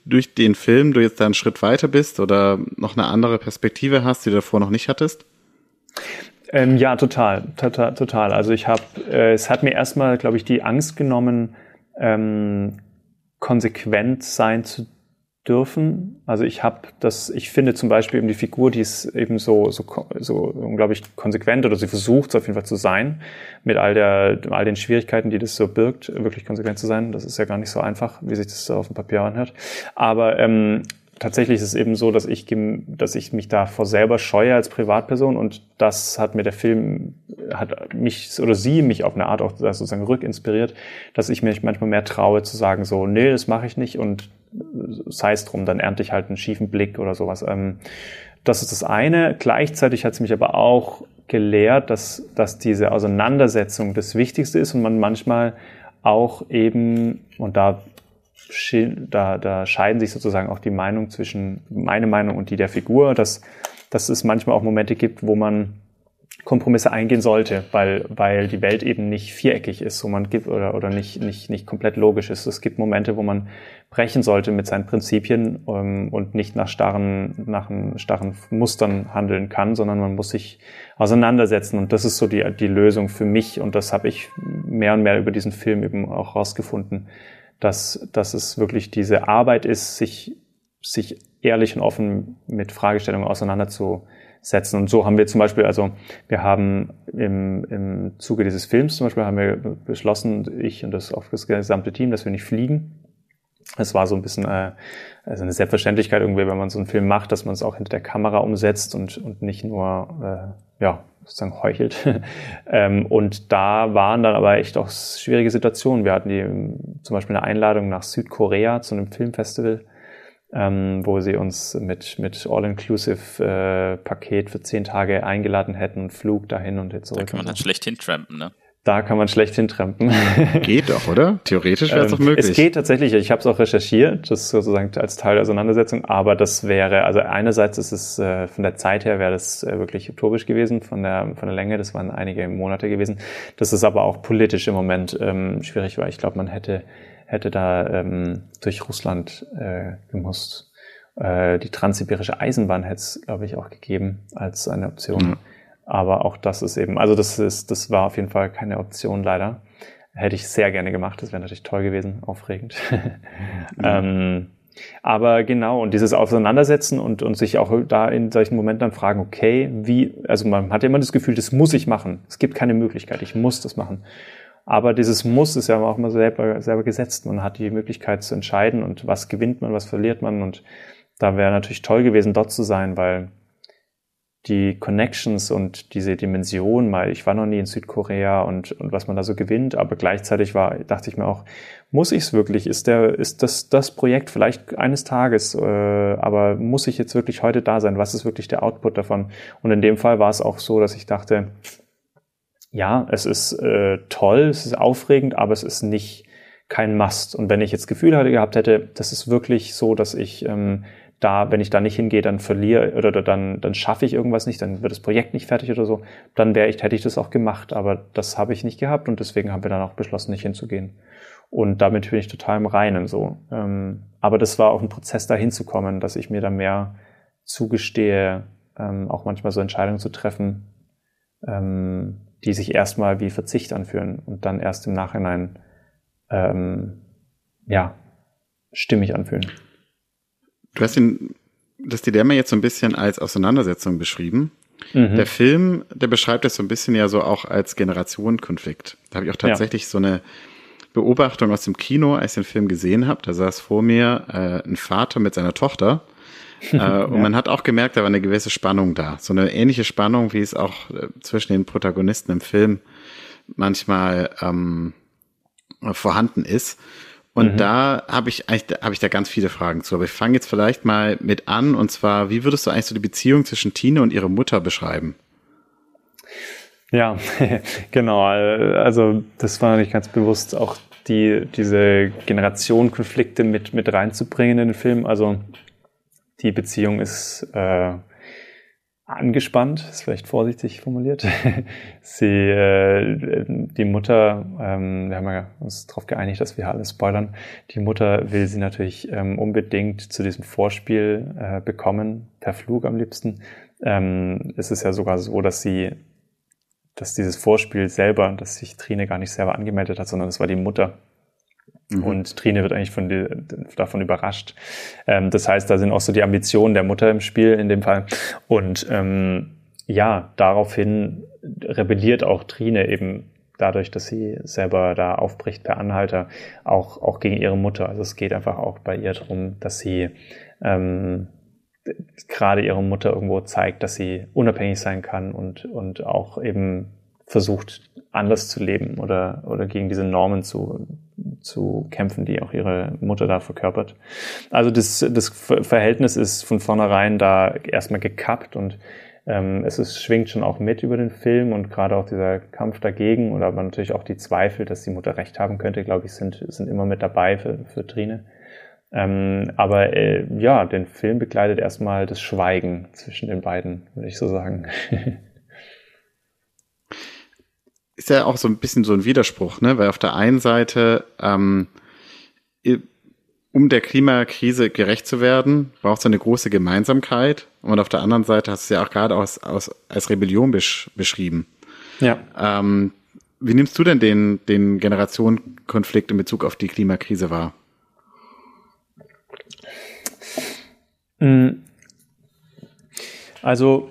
durch den Film du jetzt da einen Schritt weiter bist oder noch eine andere Perspektive hast, die du davor noch nicht hattest? Ähm, ja, total, total, total. Also ich habe, äh, es hat mir erstmal, glaube ich, die Angst genommen, ähm, konsequent sein zu dürfen. Also ich habe das, ich finde zum Beispiel eben die Figur, die ist eben so, so, so unglaublich konsequent oder sie versucht es auf jeden Fall zu sein, mit all der, all den Schwierigkeiten, die das so birgt, wirklich konsequent zu sein. Das ist ja gar nicht so einfach, wie sich das auf dem Papier anhört. Aber ähm, tatsächlich ist es eben so, dass ich, dass ich mich davor selber scheue als Privatperson und das hat mir der Film, hat mich oder sie mich auf eine Art auch sozusagen rückinspiriert, dass ich mich manchmal mehr traue zu sagen so, nee, das mache ich nicht und sei es drum, dann ernte ich halt einen schiefen Blick oder sowas. Das ist das eine. Gleichzeitig hat es mich aber auch gelehrt, dass, dass diese Auseinandersetzung das Wichtigste ist und man manchmal auch eben, und da Da, da scheiden sich sozusagen auch die Meinung zwischen meine Meinung und die der Figur, dass, dass es manchmal auch Momente gibt, wo man Kompromisse eingehen sollte, weil, weil die Welt eben nicht viereckig ist, wo man gibt oder, oder nicht, nicht, nicht komplett logisch ist. Es gibt Momente, wo man brechen sollte mit seinen Prinzipien ähm, und nicht nach starren, nach starren Mustern handeln kann, sondern man muss sich auseinandersetzen. Und das ist so die, die Lösung für mich. Und das habe ich mehr und mehr über diesen Film eben auch rausgefunden, dass, dass es wirklich diese Arbeit ist, sich, sich ehrlich und offen mit Fragestellungen auseinanderzusetzen. Und so haben wir zum Beispiel, also wir haben im, im Zuge dieses Films zum Beispiel haben wir beschlossen, ich und das, auch das gesamte Team, dass wir nicht fliegen. Es war so ein bisschen äh, also eine Selbstverständlichkeit irgendwie, wenn man so einen Film macht, dass man es auch hinter der Kamera umsetzt und, und nicht nur äh, ja sozusagen heuchelt. ähm, und da waren dann aber echt auch schwierige Situationen. Wir hatten die zum Beispiel eine Einladung nach Südkorea zu einem Filmfestival, ähm, wo sie uns mit mit All-Inclusive-Paket äh, für zehn Tage eingeladen hätten, Flug dahin und jetzt zurück. Da kann man dann schlecht hintrampen, ne? Da kann man schlecht hintrampen. Geht doch, oder? Theoretisch wäre es doch möglich. Es geht tatsächlich. Ich habe es auch recherchiert, das ist sozusagen als Teil der Auseinandersetzung. Aber das wäre, also einerseits ist es äh, von der Zeit her wäre das äh, wirklich utopisch gewesen, von der von der Länge. Das waren einige Monate gewesen. Das ist aber auch politisch im Moment ähm, schwierig, weil ich glaube, man hätte hätte da ähm, durch Russland äh, gemusst. Äh, die transsibirische Eisenbahn hätte es, glaube ich, auch gegeben als eine Option. Mhm. Aber auch das ist eben, also das ist, das war auf jeden Fall keine Option leider. Hätte ich sehr gerne gemacht, das wäre natürlich toll gewesen, aufregend. Mhm. ähm, aber genau, und dieses Auseinandersetzen und, und sich auch da in solchen Momenten dann fragen, okay, wie, also man hat ja immer das Gefühl, das muss ich machen. Es gibt keine Möglichkeit, ich muss das machen. Aber dieses Muss ist ja auch immer selber, selber gesetzt. Man hat die Möglichkeit zu entscheiden und was gewinnt man, was verliert man. Und da wäre natürlich toll gewesen, dort zu sein, weil die Connections und diese Dimension mal, ich war noch nie in Südkorea und, und was man da so gewinnt, aber gleichzeitig war, dachte ich mir auch, muss ich es wirklich? Ist der, ist das, das Projekt vielleicht eines Tages, äh, aber muss ich jetzt wirklich heute da sein? Was ist wirklich der Output davon? Und in dem Fall war es auch so, dass ich dachte, ja, es ist äh, toll, es ist aufregend, aber es ist nicht kein Must. Und wenn ich jetzt Gefühl hatte, gehabt hätte, das ist wirklich so, dass ich ähm, da, wenn ich da nicht hingehe, dann verliere oder, oder dann, dann schaffe ich irgendwas nicht, dann wird das Projekt nicht fertig oder so, dann wäre ich, hätte ich das auch gemacht. Aber das habe ich nicht gehabt und deswegen haben wir dann auch beschlossen, nicht hinzugehen. Und damit bin ich total im Reinen so. Ähm, aber das war auch ein Prozess, da hinzukommen, dass ich mir da mehr zugestehe, ähm, auch manchmal so Entscheidungen zu treffen, ähm, die sich erstmal wie Verzicht anfühlen und dann erst im Nachhinein ähm, ja, stimmig anfühlen. Du hast den, das Dilemma jetzt so ein bisschen als Auseinandersetzung beschrieben. Mhm. Der Film, der beschreibt das so ein bisschen ja so auch als Generationenkonflikt. Da habe ich auch tatsächlich ja. so eine Beobachtung aus dem Kino, als ich den Film gesehen habe. Da saß vor mir äh, ein Vater mit seiner Tochter. äh, ja. Und man hat auch gemerkt, da war eine gewisse Spannung da. So eine ähnliche Spannung, wie es auch äh, zwischen den Protagonisten im Film manchmal ähm, vorhanden ist. Und mhm. da habe ich eigentlich habe ich da ganz viele Fragen zu. Aber ich fange jetzt vielleicht mal mit an. Und zwar, wie würdest du eigentlich so die Beziehung zwischen Tine und ihrer Mutter beschreiben? Ja, genau. Also das war nicht ganz bewusst, auch die diese Generationenkonflikte mit mit reinzubringen in den Film. Also die Beziehung ist äh, angespannt, ist vielleicht vorsichtig formuliert. Sie, äh, die Mutter, ähm, wir haben ja uns darauf geeinigt, dass wir alles spoilern. Die Mutter will sie natürlich ähm, unbedingt zu diesem Vorspiel äh, bekommen, per Flug am liebsten. Ähm, es ist ja sogar so, dass sie, dass dieses Vorspiel selber, dass sich Trine gar nicht selber angemeldet hat, sondern es war die Mutter. Mhm. Und Trine wird eigentlich von die, davon überrascht. Ähm, das heißt, da sind auch so die Ambitionen der Mutter im Spiel in dem Fall. Und ähm, ja, daraufhin rebelliert auch Trine eben dadurch, dass sie selber da aufbricht per Anhalter, auch, auch gegen ihre Mutter. Also es geht einfach auch bei ihr darum, dass sie ähm, gerade ihre Mutter irgendwo zeigt, dass sie unabhängig sein kann und, und auch eben versucht, anders zu leben oder, oder gegen diese Normen zu, zu kämpfen, die auch ihre Mutter da verkörpert. Also das, das Verhältnis ist von vornherein da erstmal gekappt und ähm, es ist, schwingt schon auch mit über den Film und gerade auch dieser Kampf dagegen oder aber natürlich auch die Zweifel, dass die Mutter recht haben könnte, glaube ich, sind, sind immer mit dabei für, für Trine. Ähm, aber äh, ja, den Film begleitet erstmal das Schweigen zwischen den beiden, würde ich so sagen. Ist ja auch so ein bisschen so ein Widerspruch, ne? Weil auf der einen Seite, ähm, um der Klimakrise gerecht zu werden, braucht es eine große Gemeinsamkeit. Und auf der anderen Seite hast du es ja auch gerade aus, aus, als Rebellion besch, beschrieben. Ja. Ähm, wie nimmst du denn den, den Generationenkonflikt in Bezug auf die Klimakrise wahr? Also,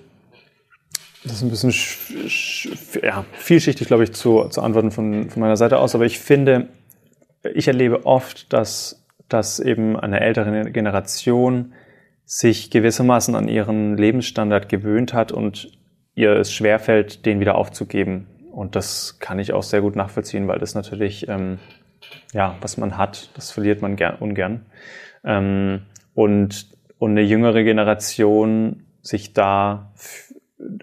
das ist ein bisschen sch- sch- ja, vielschichtig, glaube ich, zu, zu antworten von, von meiner Seite aus. Aber ich finde, ich erlebe oft, dass, dass eben eine ältere Generation sich gewissermaßen an ihren Lebensstandard gewöhnt hat und ihr es schwerfällt, den wieder aufzugeben. Und das kann ich auch sehr gut nachvollziehen, weil das natürlich, ähm, ja, was man hat, das verliert man gern, ungern. Ähm, und, und eine jüngere Generation sich da f-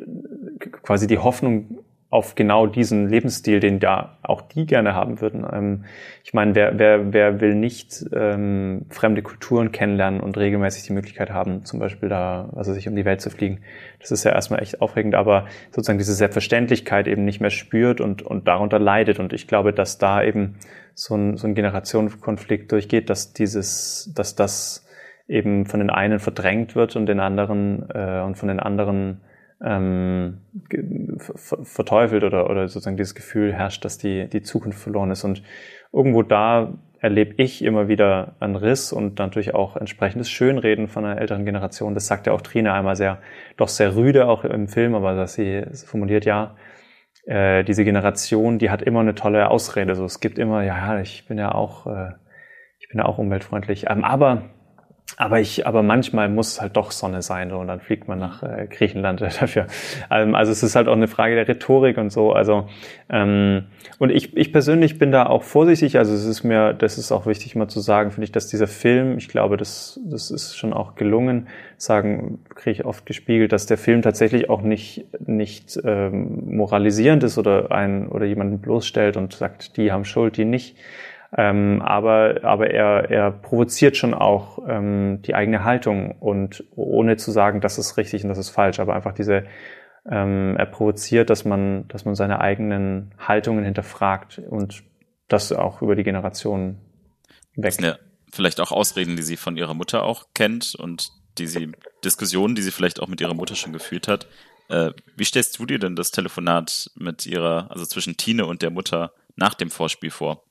quasi die Hoffnung auf genau diesen Lebensstil, den da auch die gerne haben würden. Ähm, ich meine, wer, wer, wer will nicht ähm, fremde Kulturen kennenlernen und regelmäßig die Möglichkeit haben, zum Beispiel da, also sich um die Welt zu fliegen. Das ist ja erstmal echt aufregend, aber sozusagen diese Selbstverständlichkeit eben nicht mehr spürt und, und darunter leidet. Und ich glaube, dass da eben so ein, so ein Generationenkonflikt durchgeht, dass dieses, dass das eben von den einen verdrängt wird und den anderen äh, und von den anderen ähm, ver- verteufelt oder, oder sozusagen dieses Gefühl herrscht, dass die, die Zukunft verloren ist. Und irgendwo da erlebe ich immer wieder einen Riss und natürlich auch entsprechendes Schönreden von einer älteren Generation. Das sagt ja auch Trine einmal sehr, doch sehr rüde auch im Film, aber dass sie formuliert, ja, äh, diese Generation, die hat immer eine tolle Ausrede. So, es gibt immer, ja, ich bin ja auch, äh, ich bin ja auch umweltfreundlich. Ähm, aber Aber ich, aber manchmal muss halt doch Sonne sein, so, und dann fliegt man nach äh, Griechenland dafür. Ähm, also es ist halt auch eine Frage der Rhetorik und so. Also ähm, und ich, ich persönlich bin da auch vorsichtig. Also es ist mir, das ist auch wichtig mal zu sagen, finde ich, dass dieser Film, ich glaube, das, das ist schon auch gelungen. Sagen kriege ich oft gespiegelt, dass der Film tatsächlich auch nicht nicht ähm, moralisierend ist oder ein oder jemanden bloßstellt und sagt, die haben Schuld, die nicht. Ähm, aber aber er er provoziert schon auch ähm, die eigene Haltung und ohne zu sagen, das ist richtig und das ist falsch, aber einfach diese ähm, er provoziert, dass man dass man seine eigenen Haltungen hinterfragt und das auch über die Generationen weg. Das sind ja vielleicht auch Ausreden, die sie von ihrer Mutter auch kennt und die sie Diskussionen, die sie vielleicht auch mit ihrer Mutter schon geführt hat. Äh, wie stellst du dir denn das Telefonat mit ihrer, also zwischen Tine und der Mutter nach dem Vorspiel vor?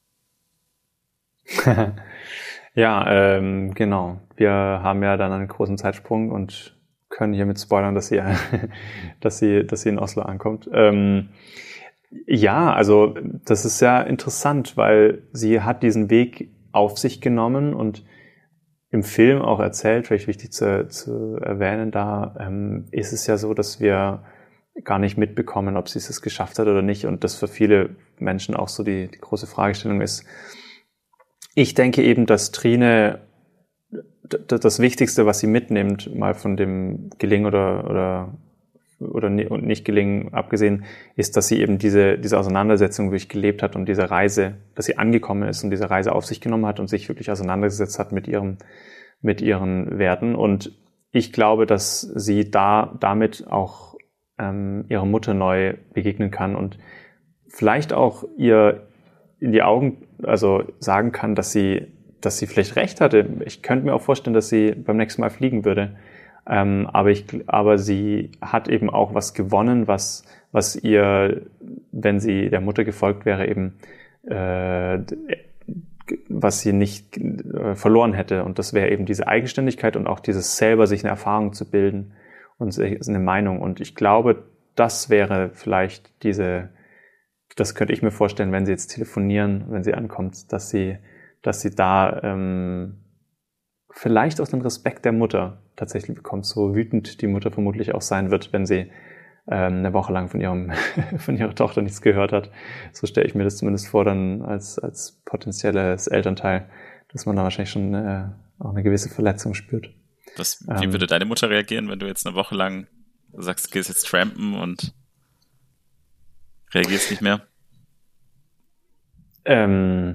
Ja, ähm, genau. Wir haben ja dann einen großen Zeitsprung und können hiermit spoilern, dass sie, dass sie, dass sie in Oslo ankommt. Ähm, ja, also das ist sehr interessant, weil sie hat diesen Weg auf sich genommen und im Film auch erzählt, vielleicht wichtig zu, zu erwähnen, da ähm, ist es ja so, dass wir gar nicht mitbekommen, ob sie es geschafft hat oder nicht und das für viele Menschen auch so die, die große Fragestellung ist. Ich denke eben, dass Trine das Wichtigste, was sie mitnimmt, mal von dem Gelingen oder oder oder nicht Gelingen abgesehen, ist, dass sie eben diese diese Auseinandersetzung wirklich gelebt hat und diese Reise, dass sie angekommen ist und diese Reise auf sich genommen hat und sich wirklich auseinandergesetzt hat mit ihrem mit ihren Werten. Und ich glaube, dass sie da damit auch ähm, ihrer Mutter neu begegnen kann und vielleicht auch ihr in die Augen, also sagen kann, dass sie, dass sie vielleicht recht hatte. Ich könnte mir auch vorstellen, dass sie beim nächsten Mal fliegen würde. Ähm, aber ich, aber sie hat eben auch was gewonnen, was, was ihr, wenn sie der Mutter gefolgt wäre, eben, äh, was sie nicht äh, verloren hätte. Und das wäre eben diese Eigenständigkeit und auch dieses selber sich eine Erfahrung zu bilden und eine Meinung. Und ich glaube, das wäre vielleicht diese, das könnte ich mir vorstellen, wenn sie jetzt telefonieren, wenn sie ankommt, dass sie, dass sie da ähm, vielleicht auch den Respekt der Mutter tatsächlich bekommt, so wütend die Mutter vermutlich auch sein wird, wenn sie ähm, eine Woche lang von ihrem von ihrer Tochter nichts gehört hat. So stelle ich mir das zumindest vor, dann als als potenzielles Elternteil, dass man da wahrscheinlich schon äh, auch eine gewisse Verletzung spürt. Das, wie ähm, würde deine Mutter reagieren, wenn du jetzt eine Woche lang sagst, du gehst jetzt trampen und reagierst nicht mehr? Ähm,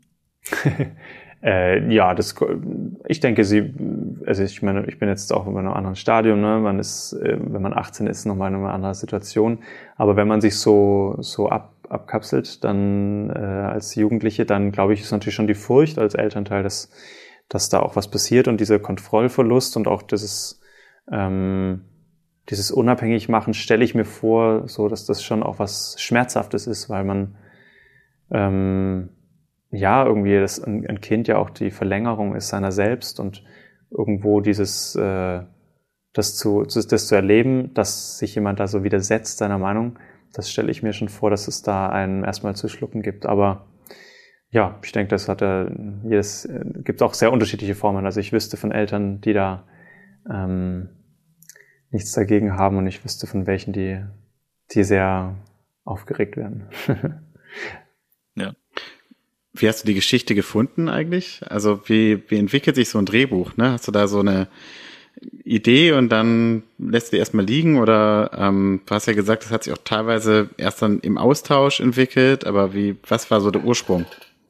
äh, ja, das, ich denke, sie, also ich meine, ich bin jetzt auch in einem anderen Stadium, ne? Man ist, äh, wenn man achtzehn ist, nochmal in einer anderen Situation. Aber wenn man sich so, so ab, abkapselt, dann, äh, als Jugendliche, dann glaube ich, ist natürlich schon die Furcht als Elternteil, dass, dass da auch was passiert und dieser Kontrollverlust und auch dieses, ähm, dieses Unabhängigmachen stelle ich mir vor, so, dass das schon auch was Schmerzhaftes ist, weil man, ähm, ja, irgendwie das, ein, ein Kind ja auch die Verlängerung ist seiner selbst und irgendwo dieses, äh, das zu, das zu erleben, dass sich jemand da so widersetzt seiner Meinung, das stelle ich mir schon vor, dass es da einen erstmal zu schlucken gibt. Aber ja, ich denke, das hat ja jedes, äh, gibt auch sehr unterschiedliche Formen. Also ich wüsste von Eltern, die da ähm, nichts dagegen haben und ich wüsste von welchen, die, die sehr aufgeregt werden. Ja. Wie hast du die Geschichte gefunden eigentlich? Also wie, wie entwickelt sich so ein Drehbuch? Ne? Hast du da so eine Idee und dann lässt du die erstmal liegen? Oder ähm, du hast ja gesagt, das hat sich auch teilweise erst dann im Austausch entwickelt, aber wie, was war so der Ursprung?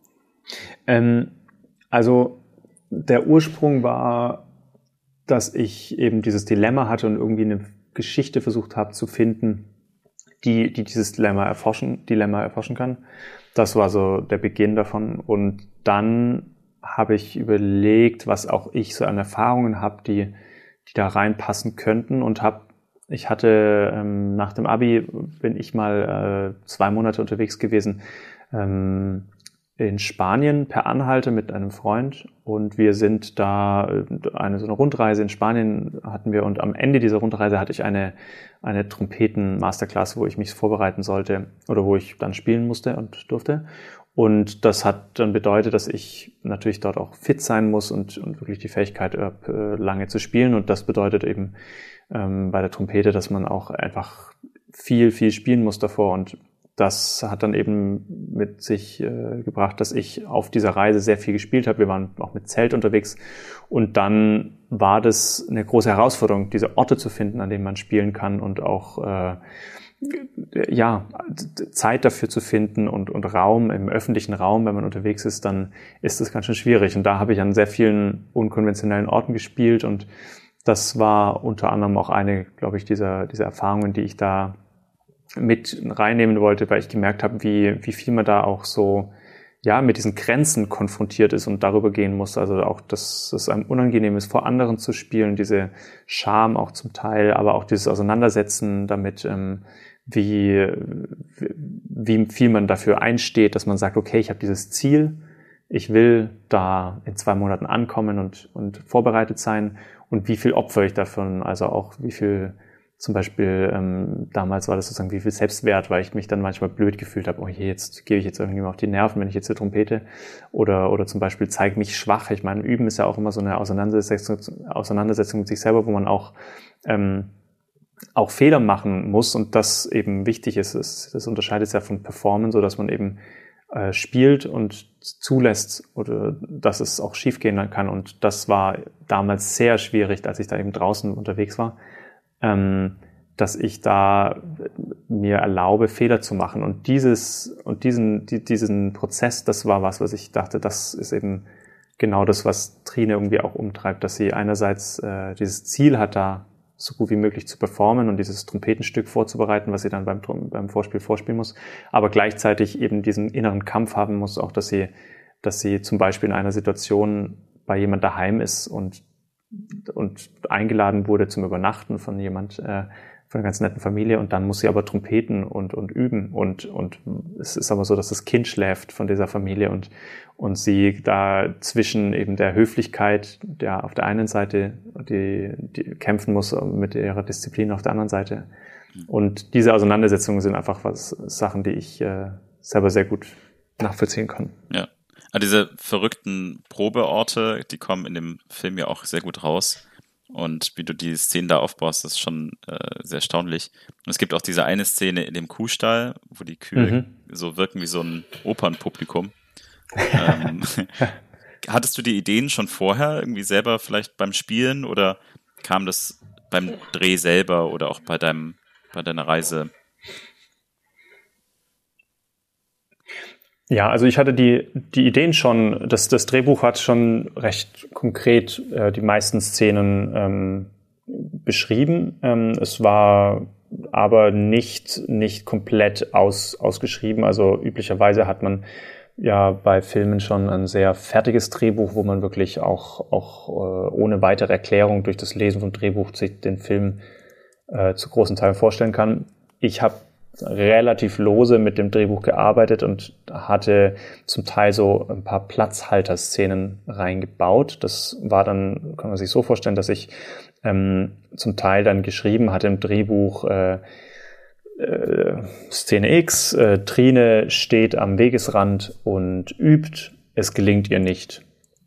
Ähm, also der Ursprung war, dass ich eben dieses Dilemma hatte und irgendwie eine Geschichte versucht habe zu finden, die, die dieses Dilemma erforschen, Dilemma erforschen kann. Das war so der Beginn davon. Und dann habe ich überlegt, was auch ich so an Erfahrungen habe, die, die da reinpassen könnten und habe, ich hatte ähm, nach dem Abi bin ich mal äh, zwei Monate unterwegs gewesen, ähm, in Spanien per Anhalter mit einem Freund und wir sind da eine so eine Rundreise in Spanien hatten wir und am Ende dieser Rundreise hatte ich eine eine Trompeten-Masterclass, wo ich mich vorbereiten sollte oder wo ich dann spielen musste und durfte und das hat dann bedeutet, dass ich natürlich dort auch fit sein muss und, und wirklich die Fähigkeit habe, lange zu spielen und das bedeutet eben ähm, bei der Trompete, dass man auch einfach viel, viel spielen muss davor und das hat dann eben mit sich äh, gebracht, dass ich auf dieser Reise sehr viel gespielt habe. Wir waren auch mit Zelt unterwegs und dann war das eine große Herausforderung, diese Orte zu finden, an denen man spielen kann und auch äh, ja Zeit dafür zu finden und, und Raum im öffentlichen Raum, wenn man unterwegs ist, dann ist das ganz schön schwierig. Und da habe ich an sehr vielen unkonventionellen Orten gespielt und das war unter anderem auch eine, glaube ich, dieser dieser Erfahrungen, die ich da mit reinnehmen wollte, weil ich gemerkt habe, wie wie viel man da auch so ja mit diesen Grenzen konfrontiert ist und darüber gehen muss. Also auch, dass es einem unangenehm ist, vor anderen zu spielen, diese Scham auch zum Teil, aber auch dieses Auseinandersetzen damit, ähm, wie wie viel man dafür einsteht, dass man sagt, okay, ich habe dieses Ziel, ich will da in zwei Monaten ankommen und und vorbereitet sein und wie viel opfere ich davon, also auch wie viel zum Beispiel, ähm, damals war das sozusagen wie viel Selbstwert, weil ich mich dann manchmal blöd gefühlt habe, oh je, jetzt gebe ich jetzt irgendwie mal auf die Nerven, wenn ich jetzt hier Trompete oder oder zum Beispiel zeige mich schwach. Ich meine, Üben ist ja auch immer so eine Auseinandersetzung, Auseinandersetzung mit sich selber, wo man auch ähm, auch Fehler machen muss und das eben wichtig ist. Das, das unterscheidet es ja von Performen, so dass man eben äh, spielt und zulässt oder dass es auch schiefgehen kann und das war damals sehr schwierig, als ich da eben draußen unterwegs war. Ähm, dass ich da mir erlaube, Fehler zu machen. Und dieses und diesen die, diesen Prozess, das war was, was ich dachte, das ist eben genau das, was Trine irgendwie auch umtreibt, dass sie einerseits äh, dieses Ziel hat, da so gut wie möglich zu performen und dieses Trompetenstück vorzubereiten, was sie dann beim, beim Vorspiel vorspielen muss, aber gleichzeitig eben diesen inneren Kampf haben muss, auch dass sie, dass sie zum Beispiel in einer Situation bei jemand daheim ist und, und eingeladen wurde zum Übernachten von jemand, äh, von einer ganz netten Familie, und dann muss sie aber Trompeten und, und üben und, und es ist aber so, dass das Kind schläft von dieser Familie und, und sie da zwischen eben der Höflichkeit, der auf der einen Seite die, die kämpfen muss mit ihrer Disziplin auf der anderen Seite. Und diese Auseinandersetzungen sind einfach was, Sachen, die ich äh, selber sehr gut nachvollziehen kann. Ja. Aber diese verrückten Probeorte, die kommen in dem Film ja auch sehr gut raus. Und wie du die Szenen da aufbaust, das ist schon äh, sehr erstaunlich. Und es gibt auch diese eine Szene in dem Kuhstall, wo die Kühe mhm. so wirken wie so ein Opernpublikum. ähm, hattest du die Ideen schon vorher, irgendwie selber vielleicht beim Spielen, oder kam das beim Dreh selber oder auch bei deinem, bei deiner Reise? Ja, also ich hatte die, die Ideen schon, das, das Drehbuch hat schon recht konkret äh, die meisten Szenen ähm, beschrieben. Ähm, es war aber nicht, nicht komplett aus, ausgeschrieben. Also üblicherweise hat man ja bei Filmen schon ein sehr fertiges Drehbuch, wo man wirklich auch, auch äh, ohne weitere Erklärung durch das Lesen vom Drehbuch sich den Film äh, zu großen Teilen vorstellen kann. Ich habe relativ lose mit dem Drehbuch gearbeitet und hatte zum Teil so ein paar Platzhalter-Szenen reingebaut. Das war dann, kann man sich so vorstellen, dass ich ähm, zum Teil dann geschrieben hatte im Drehbuch äh, äh, Szene X, äh, Trine steht am Wegesrand und übt, es gelingt ihr nicht.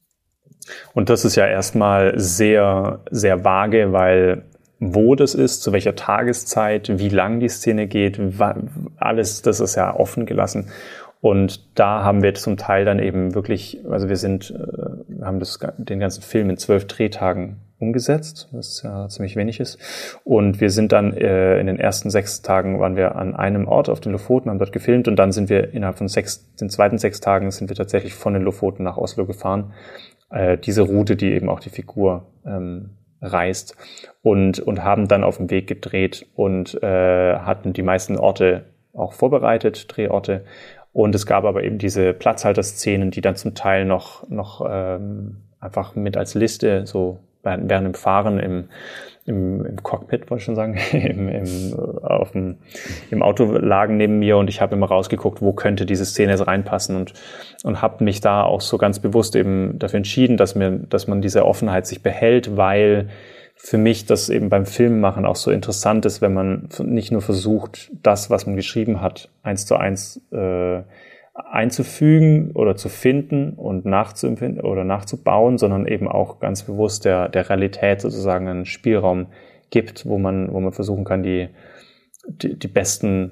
Und das ist ja erstmal sehr, sehr vage, weil wo das ist, zu welcher Tageszeit, wie lang die Szene geht, alles, das ist ja offen gelassen. Und da haben wir zum Teil dann eben wirklich, also wir sind, äh, haben das, den ganzen Film in zwölf Drehtagen umgesetzt, was ja ziemlich wenig ist. Und wir sind dann äh, in den ersten sechs Tagen waren wir an einem Ort auf den Lofoten, haben dort gefilmt, und dann sind wir innerhalb von sechs, den zweiten sechs Tagen sind wir tatsächlich von den Lofoten nach Oslo gefahren. Äh, diese Route, die eben auch die Figur ähm, reist, und und haben dann auf dem Weg gedreht und äh, hatten die meisten Orte auch vorbereitet, Drehorte. Und es gab aber eben diese Platzhalter-Szenen, die dann zum Teil noch noch ähm, einfach mit als Liste so während, während dem Fahren im im, im Cockpit, wollte ich schon sagen, im, im, auf dem, im Auto lagen neben mir, und ich habe immer rausgeguckt, wo könnte diese Szene jetzt reinpassen, und und habe mich da auch so ganz bewusst eben dafür entschieden, dass mir, dass man diese Offenheit sich behält, weil für mich das eben beim Filmmachen auch so interessant ist, wenn man nicht nur versucht, das, was man geschrieben hat, eins zu eins äh, einzufügen oder zu finden und nachzuempfinden oder nachzubauen, sondern eben auch ganz bewusst der, der Realität sozusagen einen Spielraum gibt, wo man, wo man versuchen kann, die, die, die besten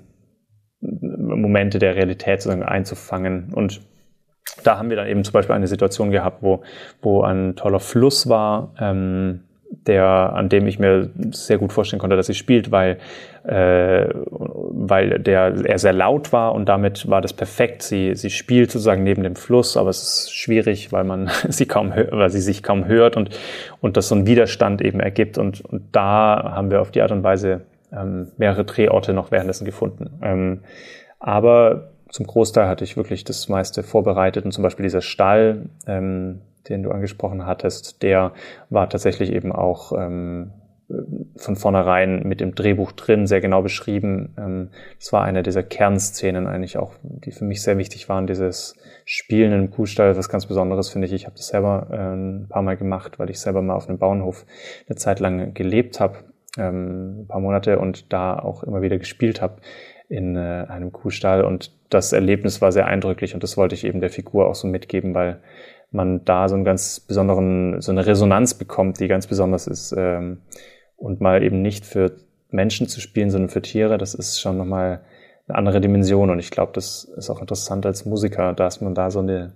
Momente der Realität sozusagen einzufangen. Und da haben wir dann eben zum Beispiel eine Situation gehabt, wo, wo ein toller Fluss war, ähm, der, an dem ich mir sehr gut vorstellen konnte, dass sie spielt, weil, äh, weil der, er sehr laut war, und damit war das perfekt. Sie, sie spielt sozusagen neben dem Fluss, aber es ist schwierig, weil man sie kaum hört, weil sie sich kaum hört, und, und das so einen Widerstand eben ergibt. Und, und da haben wir auf die Art und Weise ähm, mehrere Drehorte noch währenddessen gefunden. Ähm, aber zum Großteil hatte ich wirklich das meiste vorbereitet, und zum Beispiel dieser Stall, ähm, den du angesprochen hattest, der war tatsächlich eben auch ähm, von vornherein mit dem Drehbuch drin, sehr genau beschrieben. Ähm, das war eine dieser Kernszenen eigentlich auch, die für mich sehr wichtig waren, dieses Spielen im Kuhstall, was ganz Besonderes, finde ich. Ich habe das selber äh, ein paar Mal gemacht, weil ich selber mal auf einem Bauernhof eine Zeit lang gelebt habe, ähm, ein paar Monate, und da auch immer wieder gespielt habe in äh, einem Kuhstall, und das Erlebnis war sehr eindrücklich, und das wollte ich eben der Figur auch so mitgeben, weil man da so einen ganz besonderen, so eine Resonanz bekommt, die ganz besonders ist, ähm, und mal eben nicht für Menschen zu spielen, sondern für Tiere, das ist schon nochmal eine andere Dimension, und ich glaube, das ist auch interessant als Musiker, dass man da so eine,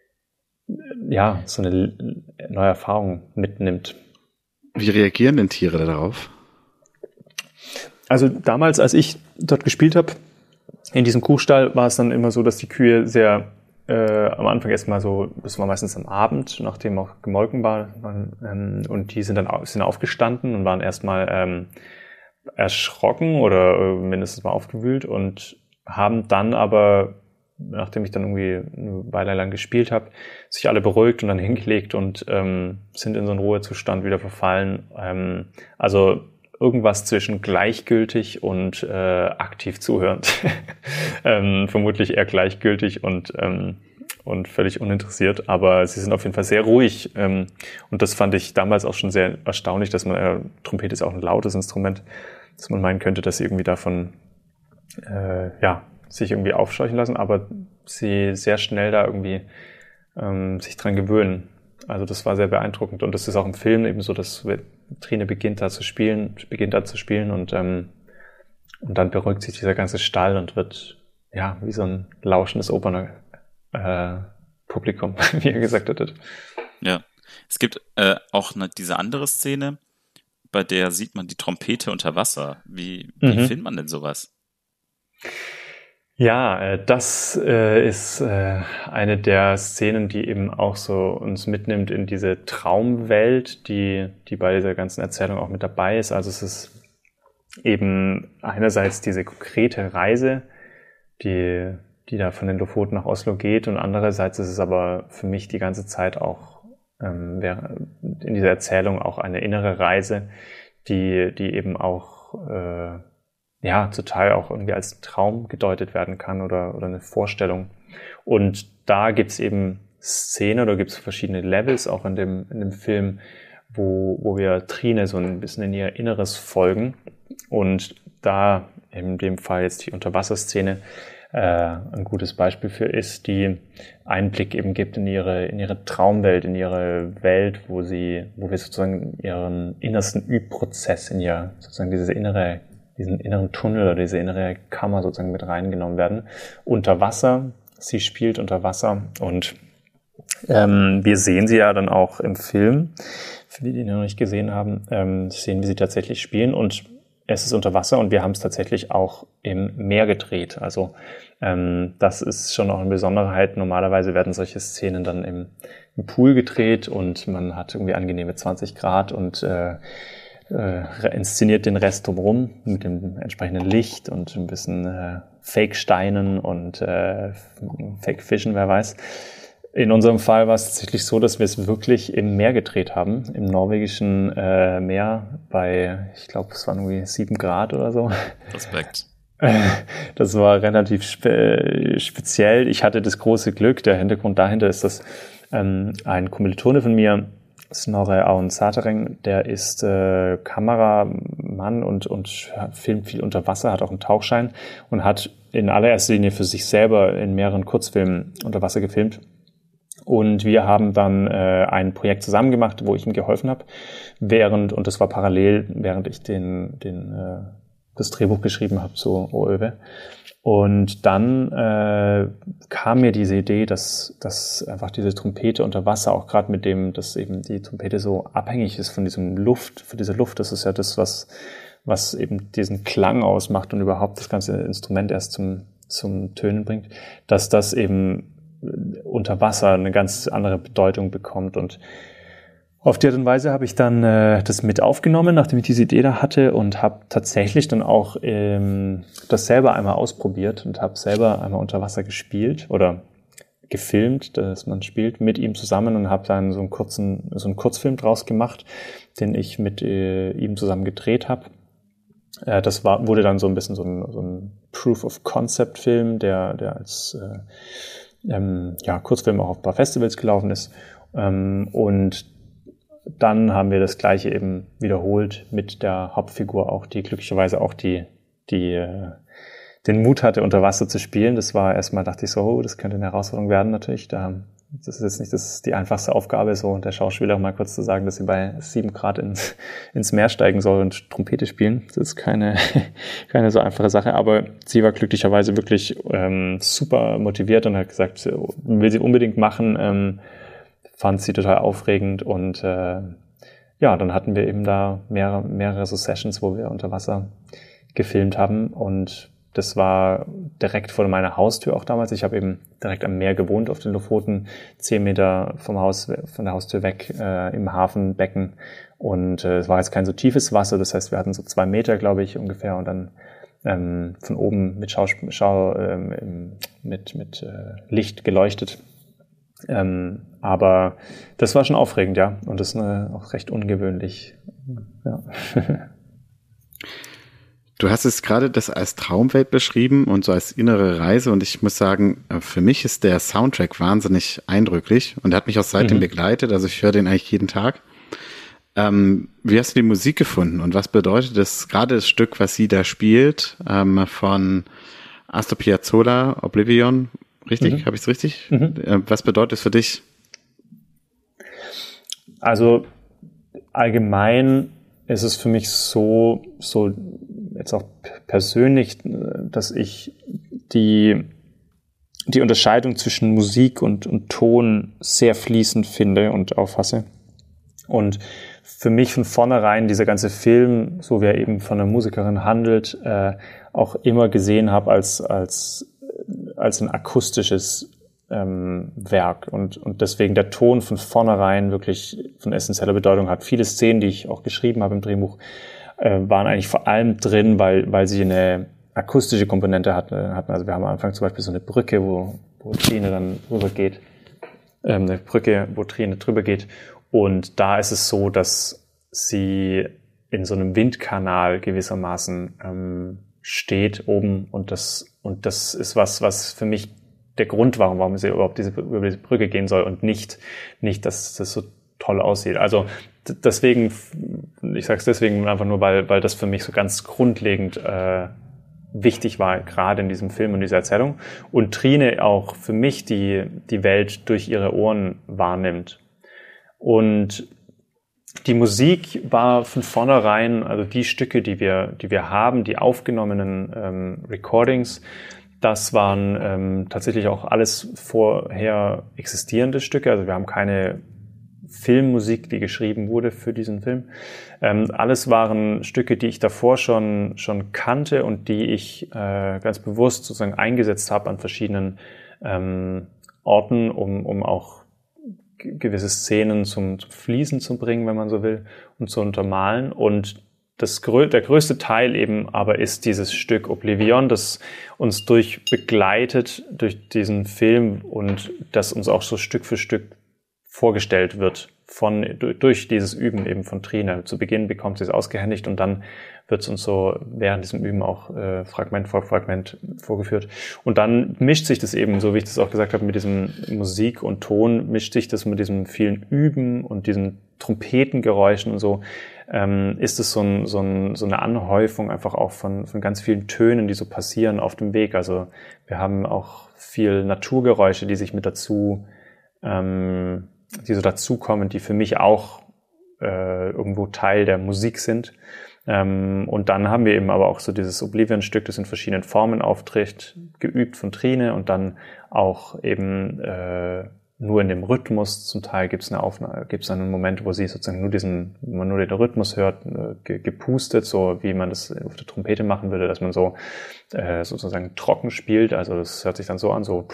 ja, so eine neue Erfahrung mitnimmt. Wie reagieren denn Tiere darauf? Also damals, als ich dort gespielt habe, in diesem Kuhstall, war es dann immer so, dass die Kühe sehr äh, am Anfang erstmal so, das war meistens am Abend, nachdem auch gemolken war, ähm, und die sind dann au- sind aufgestanden und waren erstmal ähm, erschrocken oder äh, mindestens mal aufgewühlt und haben dann aber, nachdem ich dann irgendwie eine Weile lang gespielt habe, sich alle beruhigt und dann hingelegt und ähm, sind in so einen Ruhezustand wieder verfallen. Ähm, also irgendwas zwischen gleichgültig und äh, aktiv zuhörend. ähm, vermutlich eher gleichgültig und ähm, und völlig uninteressiert, aber sie sind auf jeden Fall sehr ruhig. Ähm, und das fand ich damals auch schon sehr erstaunlich, dass man, äh, Trompete ist auch ein lautes Instrument, dass man meinen könnte, dass sie irgendwie davon äh, ja, sich irgendwie aufscheuchen lassen, aber sie sehr schnell da irgendwie ähm, sich dran gewöhnen. Also das war sehr beeindruckend und das ist auch im Film eben so, dass Trine beginnt da zu spielen, beginnt da zu spielen und ähm, und dann beruhigt sich dieser ganze Stall und wird ja wie so ein lauschendes Opern äh, Publikum, wie er gesagt hat. Ja, es gibt äh, auch eine, diese andere Szene, bei der sieht man die Trompete unter Wasser. Wie, wie Mhm. filmt man denn sowas? Ja, äh, das äh, ist äh, eine der Szenen, die eben auch so uns mitnimmt in diese Traumwelt, die, die bei dieser ganzen Erzählung auch mit dabei ist. Also es ist eben einerseits diese konkrete Reise, die, die da von den Lofoten nach Oslo geht, und andererseits ist es aber für mich die ganze Zeit auch ähm, in dieser Erzählung auch eine innere Reise, die, die eben auch äh, ja, zum Teil auch irgendwie als Traum gedeutet werden kann oder, oder eine Vorstellung. Und da gibt's eben Szenen oder gibt's verschiedene Levels auch in dem, in dem Film, wo, wo wir Trine so ein bisschen in ihr Inneres folgen. Und da in dem Fall jetzt die Unterwasserszene äh, ein gutes Beispiel für ist, die Einblick eben gibt in ihre, in ihre Traumwelt, in ihre Welt, wo sie, wo wir sozusagen ihren innersten Übprozess in ihr, sozusagen diese innere diesen inneren Tunnel oder diese innere Kammer sozusagen mit reingenommen werden. Unter Wasser, sie spielt unter Wasser und ähm, wir sehen sie ja dann auch im Film. Für die, die ihn noch nicht gesehen haben, ähm, sehen wir sie tatsächlich spielen und es ist unter Wasser und wir haben es tatsächlich auch im Meer gedreht. Also ähm, das ist schon auch eine Besonderheit. Normalerweise werden solche Szenen dann im, im Pool gedreht und man hat irgendwie angenehme zwanzig Grad und äh, Äh, inszeniert den Rest drumherum mit dem entsprechenden Licht und ein bisschen äh, Fake-Steinen und äh, Fake-Fischen, wer weiß. In unserem Fall war es tatsächlich so, dass wir es wirklich im Meer gedreht haben, im norwegischen äh, Meer bei, ich glaube, es waren irgendwie sieben Grad oder so. Respekt. Das war relativ spe- speziell. Ich hatte das große Glück, der Hintergrund dahinter ist, dass ähm, ein Kommilitone von mir, Snorre Aun Satereng, der ist äh, Kameramann und, und filmt viel unter Wasser, hat auch einen Tauchschein und hat in allererster Linie für sich selber in mehreren Kurzfilmen unter Wasser gefilmt. Und wir haben dann äh, ein Projekt zusammen gemacht, wo ich ihm geholfen habe, während, und das war parallel, während ich den, den, äh, das Drehbuch geschrieben habe zu Oöwe. Und dann äh, kam mir diese Idee, dass, dass einfach diese Trompete unter Wasser, auch gerade mit dem, dass eben die Trompete so abhängig ist von diesem Luft, von dieser Luft, das ist ja das, was, was eben diesen Klang ausmacht und überhaupt das ganze Instrument erst zum, zum Tönen bringt, dass das eben unter Wasser eine ganz andere Bedeutung bekommt. Und auf die Art und Weise habe ich dann äh, das mit aufgenommen, nachdem ich diese Idee da hatte, und habe tatsächlich dann auch ähm, das selber einmal ausprobiert und habe selber einmal unter Wasser gespielt oder gefilmt, dass man spielt mit ihm zusammen, und habe dann so einen kurzen, so einen Kurzfilm draus gemacht, den ich mit äh, ihm zusammen gedreht habe. Äh, das war, wurde dann so ein bisschen so ein, so ein Proof-of-Concept-Film, der, der als äh, ähm, ja, Kurzfilm auch auf ein paar Festivals gelaufen ist. Ähm, und dann haben wir das Gleiche eben wiederholt mit der Hauptfigur auch, die glücklicherweise auch die, die, äh, den Mut hatte, unter Wasser zu spielen. Das war erstmal, dachte ich so, oh, das könnte eine Herausforderung werden natürlich. Da, das ist jetzt nicht das, die einfachste Aufgabe, so der Schauspieler mal kurz zu sagen, dass sie bei sieben Grad ins, ins Meer steigen soll und Trompete spielen. Das ist keine, keine so einfache Sache, aber sie war glücklicherweise wirklich ähm, super motiviert und hat gesagt, will sie unbedingt machen, ähm, fand sie total aufregend, und äh, ja, dann hatten wir eben da mehrere, mehrere so Sessions, wo wir unter Wasser gefilmt haben, und das war direkt vor meiner Haustür auch damals. Ich habe eben direkt am Meer gewohnt auf den Lofoten, zehn Meter vom Haus, von der Haustür weg, äh, im Hafenbecken. Und äh, es war jetzt kein so tiefes Wasser, das heißt, wir hatten so zwei Meter, glaube ich, ungefähr. Und dann ähm, von oben mit Schau, Schau ähm, mit, mit äh, Licht geleuchtet. Ähm, aber das war schon aufregend, ja. Und das ist eine, auch recht ungewöhnlich. Ja. Du hast es gerade das als Traumwelt beschrieben und so als innere Reise. Und ich muss sagen, für mich ist der Soundtrack wahnsinnig eindrücklich und er hat mich auch seitdem mhm. begleitet. Also ich höre den eigentlich jeden Tag. Ähm, wie hast du die Musik gefunden und was bedeutet das, gerade das Stück, was sie da spielt, ähm, von Astor Piazzolla, Oblivion? Richtig? Mhm. Habe ich es richtig? Mhm. Äh, was bedeutet es für dich? Also allgemein ist es für mich so, so jetzt auch persönlich, dass ich die, die Unterscheidung zwischen Musik und, und Ton sehr fließend finde und auffasse. Und für mich von vornherein dieser ganze Film, so wie er eben von einer Musikerin handelt, äh, auch immer gesehen habe als, als, als ein akustisches ähm, Werk und, und deswegen der Ton von vornherein wirklich von essentieller Bedeutung hat. Viele Szenen, die ich auch geschrieben habe im Drehbuch, äh, waren eigentlich vor allem drin, weil, weil sie eine akustische Komponente hatten. Also wir haben am Anfang zum Beispiel so eine Brücke, wo, wo Trine dann rüber geht, ähm, eine Brücke, wo Trine drüber geht. Und da ist es so, dass sie in so einem Windkanal gewissermaßen ähm, steht oben und das, und das ist was, was für mich der Grund war, warum sie überhaupt diese, über diese Brücke gehen soll und nicht, nicht, dass das so toll aussieht. Also d- deswegen, ich sage es deswegen einfach nur, weil, weil das für mich so ganz grundlegend äh, wichtig war, gerade in diesem Film und dieser Erzählung. Und Trine auch für mich die, die Welt durch ihre Ohren wahrnimmt. Und die Musik war von vornherein, also die Stücke, die wir, die wir haben, die aufgenommenen ähm, Recordings, das waren ähm, tatsächlich auch alles vorher existierende Stücke. Also wir haben keine Filmmusik, die geschrieben wurde für diesen Film. Ähm, alles waren Stücke, die ich davor schon schon kannte und die ich äh, ganz bewusst sozusagen eingesetzt habe an verschiedenen ähm, Orten, um um auch gewisse Szenen zum, zum Fließen zu bringen, wenn man so will, und zu untermalen. Und das, der größte Teil eben aber ist dieses Stück Oblivion, das uns durch begleitet durch diesen Film und das uns auch so Stück für Stück vorgestellt wird von durch dieses Üben eben von Trine. Zu Beginn bekommt sie es ausgehändigt und dann wird es uns so während diesem Üben auch äh, Fragment vor Fragment vorgeführt. Und dann mischt sich das eben, so wie ich das auch gesagt habe, mit diesem Musik und Ton, mischt sich das mit diesem vielen Üben und diesen Trompetengeräuschen und so, ähm, ist es so, ein, so, ein, so eine Anhäufung einfach auch von, von ganz vielen Tönen, die so passieren auf dem Weg. Also wir haben auch viel Naturgeräusche, die sich mit dazu, ähm, die so dazukommen, die für mich auch äh, irgendwo Teil der Musik sind. Ähm, und dann haben wir eben aber auch so dieses Oblivion-Stück, das in verschiedenen Formen auftritt, geübt von Trine und dann auch eben äh, nur in dem Rhythmus. Zum Teil gibt es eine Aufnahme, gibt es einen Moment, wo sie sozusagen nur diesen, wenn man nur den Rhythmus hört, äh, gepustet, so wie man das auf der Trompete machen würde, dass man so äh, sozusagen trocken spielt. Also das hört sich dann so an, so.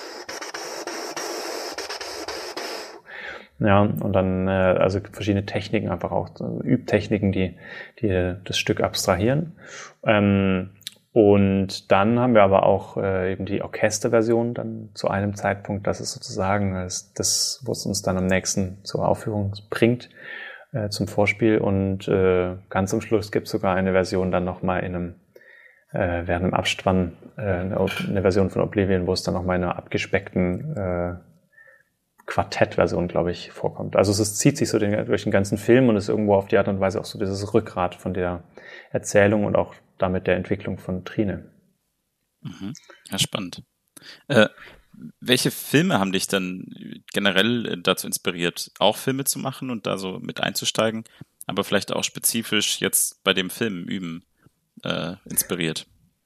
Ja, und dann äh, also verschiedene Techniken, einfach auch so Übtechniken, die die das Stück abstrahieren. Ähm, und dann haben wir aber auch äh, eben die Orchesterversion dann zu einem Zeitpunkt, das ist sozusagen das, das was uns dann am nächsten zur Aufführung bringt, äh, zum Vorspiel. Und äh, ganz am Schluss gibt es sogar eine Version dann nochmal in einem, äh, während dem Abspann, äh, eine, eine Version von Oblivion, wo es dann nochmal in einer abgespeckten äh, Quartettversion, glaube ich, vorkommt. Also es zieht sich so den, durch den ganzen Film und ist irgendwo auf die Art und Weise auch so dieses Rückgrat von der Erzählung und auch damit der Entwicklung von Trine. Mhm. Ja, spannend. Äh, welche Filme haben dich dann generell dazu inspiriert, auch Filme zu machen und da so mit einzusteigen, aber vielleicht auch spezifisch jetzt bei dem Film Üben äh, inspiriert?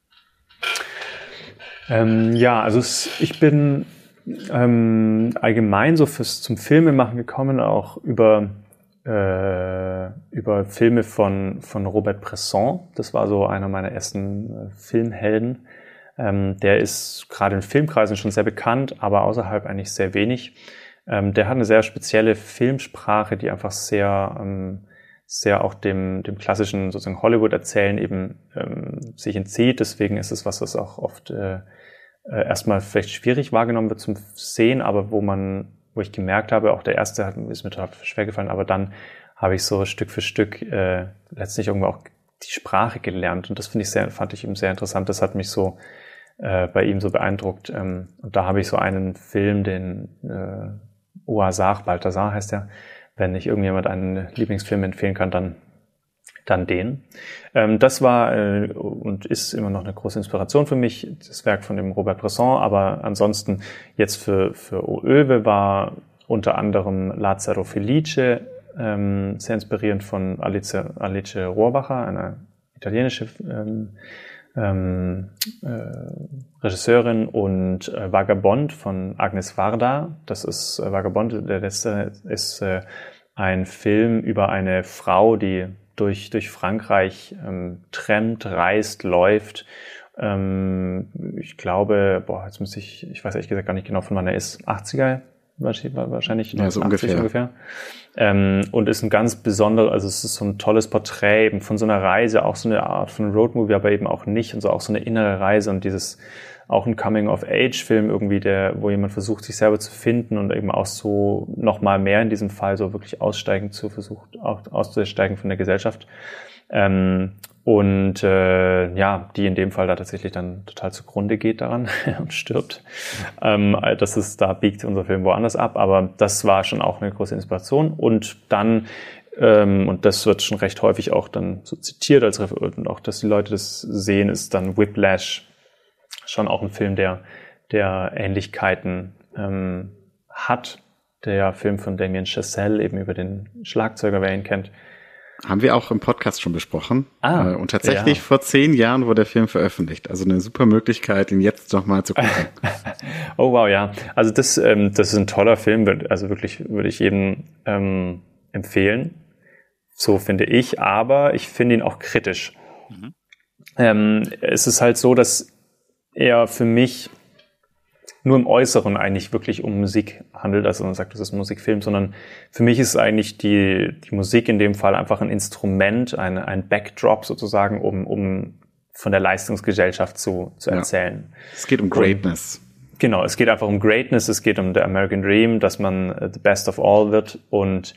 Ähm, ja, also es, ich bin ähm, allgemein so fürs zum Filmemachen gekommen, auch über äh, äh, über Filme von, von Robert Bresson. Das war so einer meiner ersten äh, Filmhelden. Ähm, der ist gerade in Filmkreisen schon sehr bekannt, aber außerhalb eigentlich sehr wenig. Ähm, der hat eine sehr spezielle Filmsprache, die einfach sehr, ähm, sehr auch dem, dem klassischen sozusagen Hollywood-Erzählen eben ähm, sich entzieht. Deswegen ist es was, was auch oft äh, äh, erstmal vielleicht schwierig wahrgenommen wird zum Sehen, aber wo man, wo ich gemerkt habe, auch der erste hat, ist mir total schwer gefallen, aber dann habe ich so Stück für Stück äh, letztlich irgendwo auch die Sprache gelernt und das finde ich sehr, fand ich eben sehr interessant. Das hat mich so äh, bei ihm so beeindruckt. Ähm, und da habe ich so einen Film, den äh, Oazar, Balthasar heißt er. Wenn ich irgendjemand einen Lieblingsfilm empfehlen kann, dann dann den. Ähm, das war äh, und ist immer noch eine große Inspiration für mich, das Werk von dem Robert Bresson. Aber ansonsten jetzt für für Oöwe war unter anderem Lazzaro Felice ähm, sehr inspirierend von Alice, Alice Rohrwacher, eine italienische ähm, ähm, äh, Regisseurin, und äh, Vagabond von Agnes Varda. Das ist äh, Vagabond, der letzte ist äh, ein Film über eine Frau, die durch durch Frankreich ähm, trennt, reist, läuft. Ähm, ich glaube, boah, jetzt muss ich, ich weiß ehrlich gesagt gar nicht genau, von wann er ist. achtziger wahrscheinlich, ja, so ungefähr. ungefähr. Ähm, und ist ein ganz besonderer, also es ist so ein tolles Porträt eben von so einer Reise, auch so eine Art von Roadmovie, aber eben auch nicht, und so auch so eine innere Reise und dieses, auch ein Coming-of-Age-Film irgendwie, der, wo jemand versucht, sich selber zu finden und eben auch so nochmal mehr in diesem Fall so wirklich aussteigen zu versucht, auch auszusteigen von der Gesellschaft. Ähm, und äh, ja, die in dem Fall da tatsächlich dann total zugrunde geht daran und stirbt. Ähm, das ist, da biegt unser Film woanders ab, aber das war schon auch eine große Inspiration. Und dann, ähm, und das wird schon recht häufig auch dann so zitiert, als und auch, dass die Leute das sehen, ist dann Whiplash schon auch ein Film, der, der Ähnlichkeiten ähm, hat. Der Film von Damien Chazelle, eben über den Schlagzeuger, wer ihn kennt. Haben wir auch im Podcast schon besprochen. Ah, und tatsächlich ja. vor zehn Jahren wurde der Film veröffentlicht. Also eine super Möglichkeit, ihn jetzt noch mal zu gucken. Oh wow, ja. Also das, ähm, das ist ein toller Film. Also wirklich würde ich jedem ähm, empfehlen. So finde ich. Aber ich finde ihn auch kritisch. Mhm. Ähm, es ist halt so, dass er für mich nur im Äußeren eigentlich wirklich um Musik handelt, also man sagt, das ist ein Musikfilm, sondern für mich ist eigentlich die, die Musik in dem Fall einfach ein Instrument, ein, ein Backdrop sozusagen, um, um von der Leistungsgesellschaft zu, zu erzählen. Ja. Es geht um Greatness. Und, genau, es geht einfach um Greatness, es geht um the American Dream, dass man uh, the best of all wird, und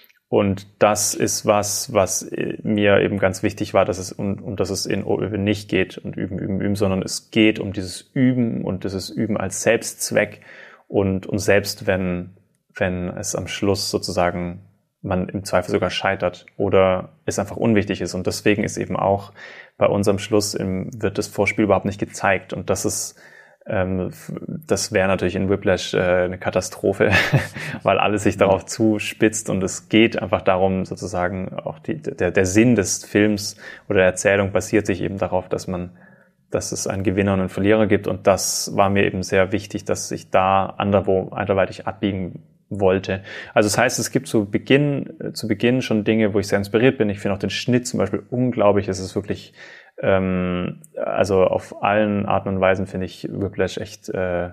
Und das ist was, was mir eben ganz wichtig war, dass es um, um dass es in Oöwe nicht geht und üben, üben, üben, sondern es geht um dieses Üben und dieses Üben als Selbstzweck und, und selbst wenn, wenn es am Schluss sozusagen man im Zweifel sogar scheitert oder es einfach unwichtig ist. Und deswegen ist eben auch bei uns am Schluss im, wird das Vorspiel überhaupt nicht gezeigt. Und das ist Ähm, das wäre natürlich in Whiplash äh, eine Katastrophe, weil alles sich darauf zuspitzt und es geht einfach darum, sozusagen auch die, der, der Sinn des Films oder der Erzählung basiert sich eben darauf, dass man, dass es einen Gewinner und einen Verlierer gibt, und das war mir eben sehr wichtig, dass ich da anderwo, anderweitig abbiegen wollte. Also das heißt, es gibt zu Beginn, zu Beginn schon Dinge, wo ich sehr inspiriert bin. Ich finde auch den Schnitt zum Beispiel unglaublich. Es ist wirklich Ähm, also auf allen Arten und Weisen finde ich Whiplash echt äh,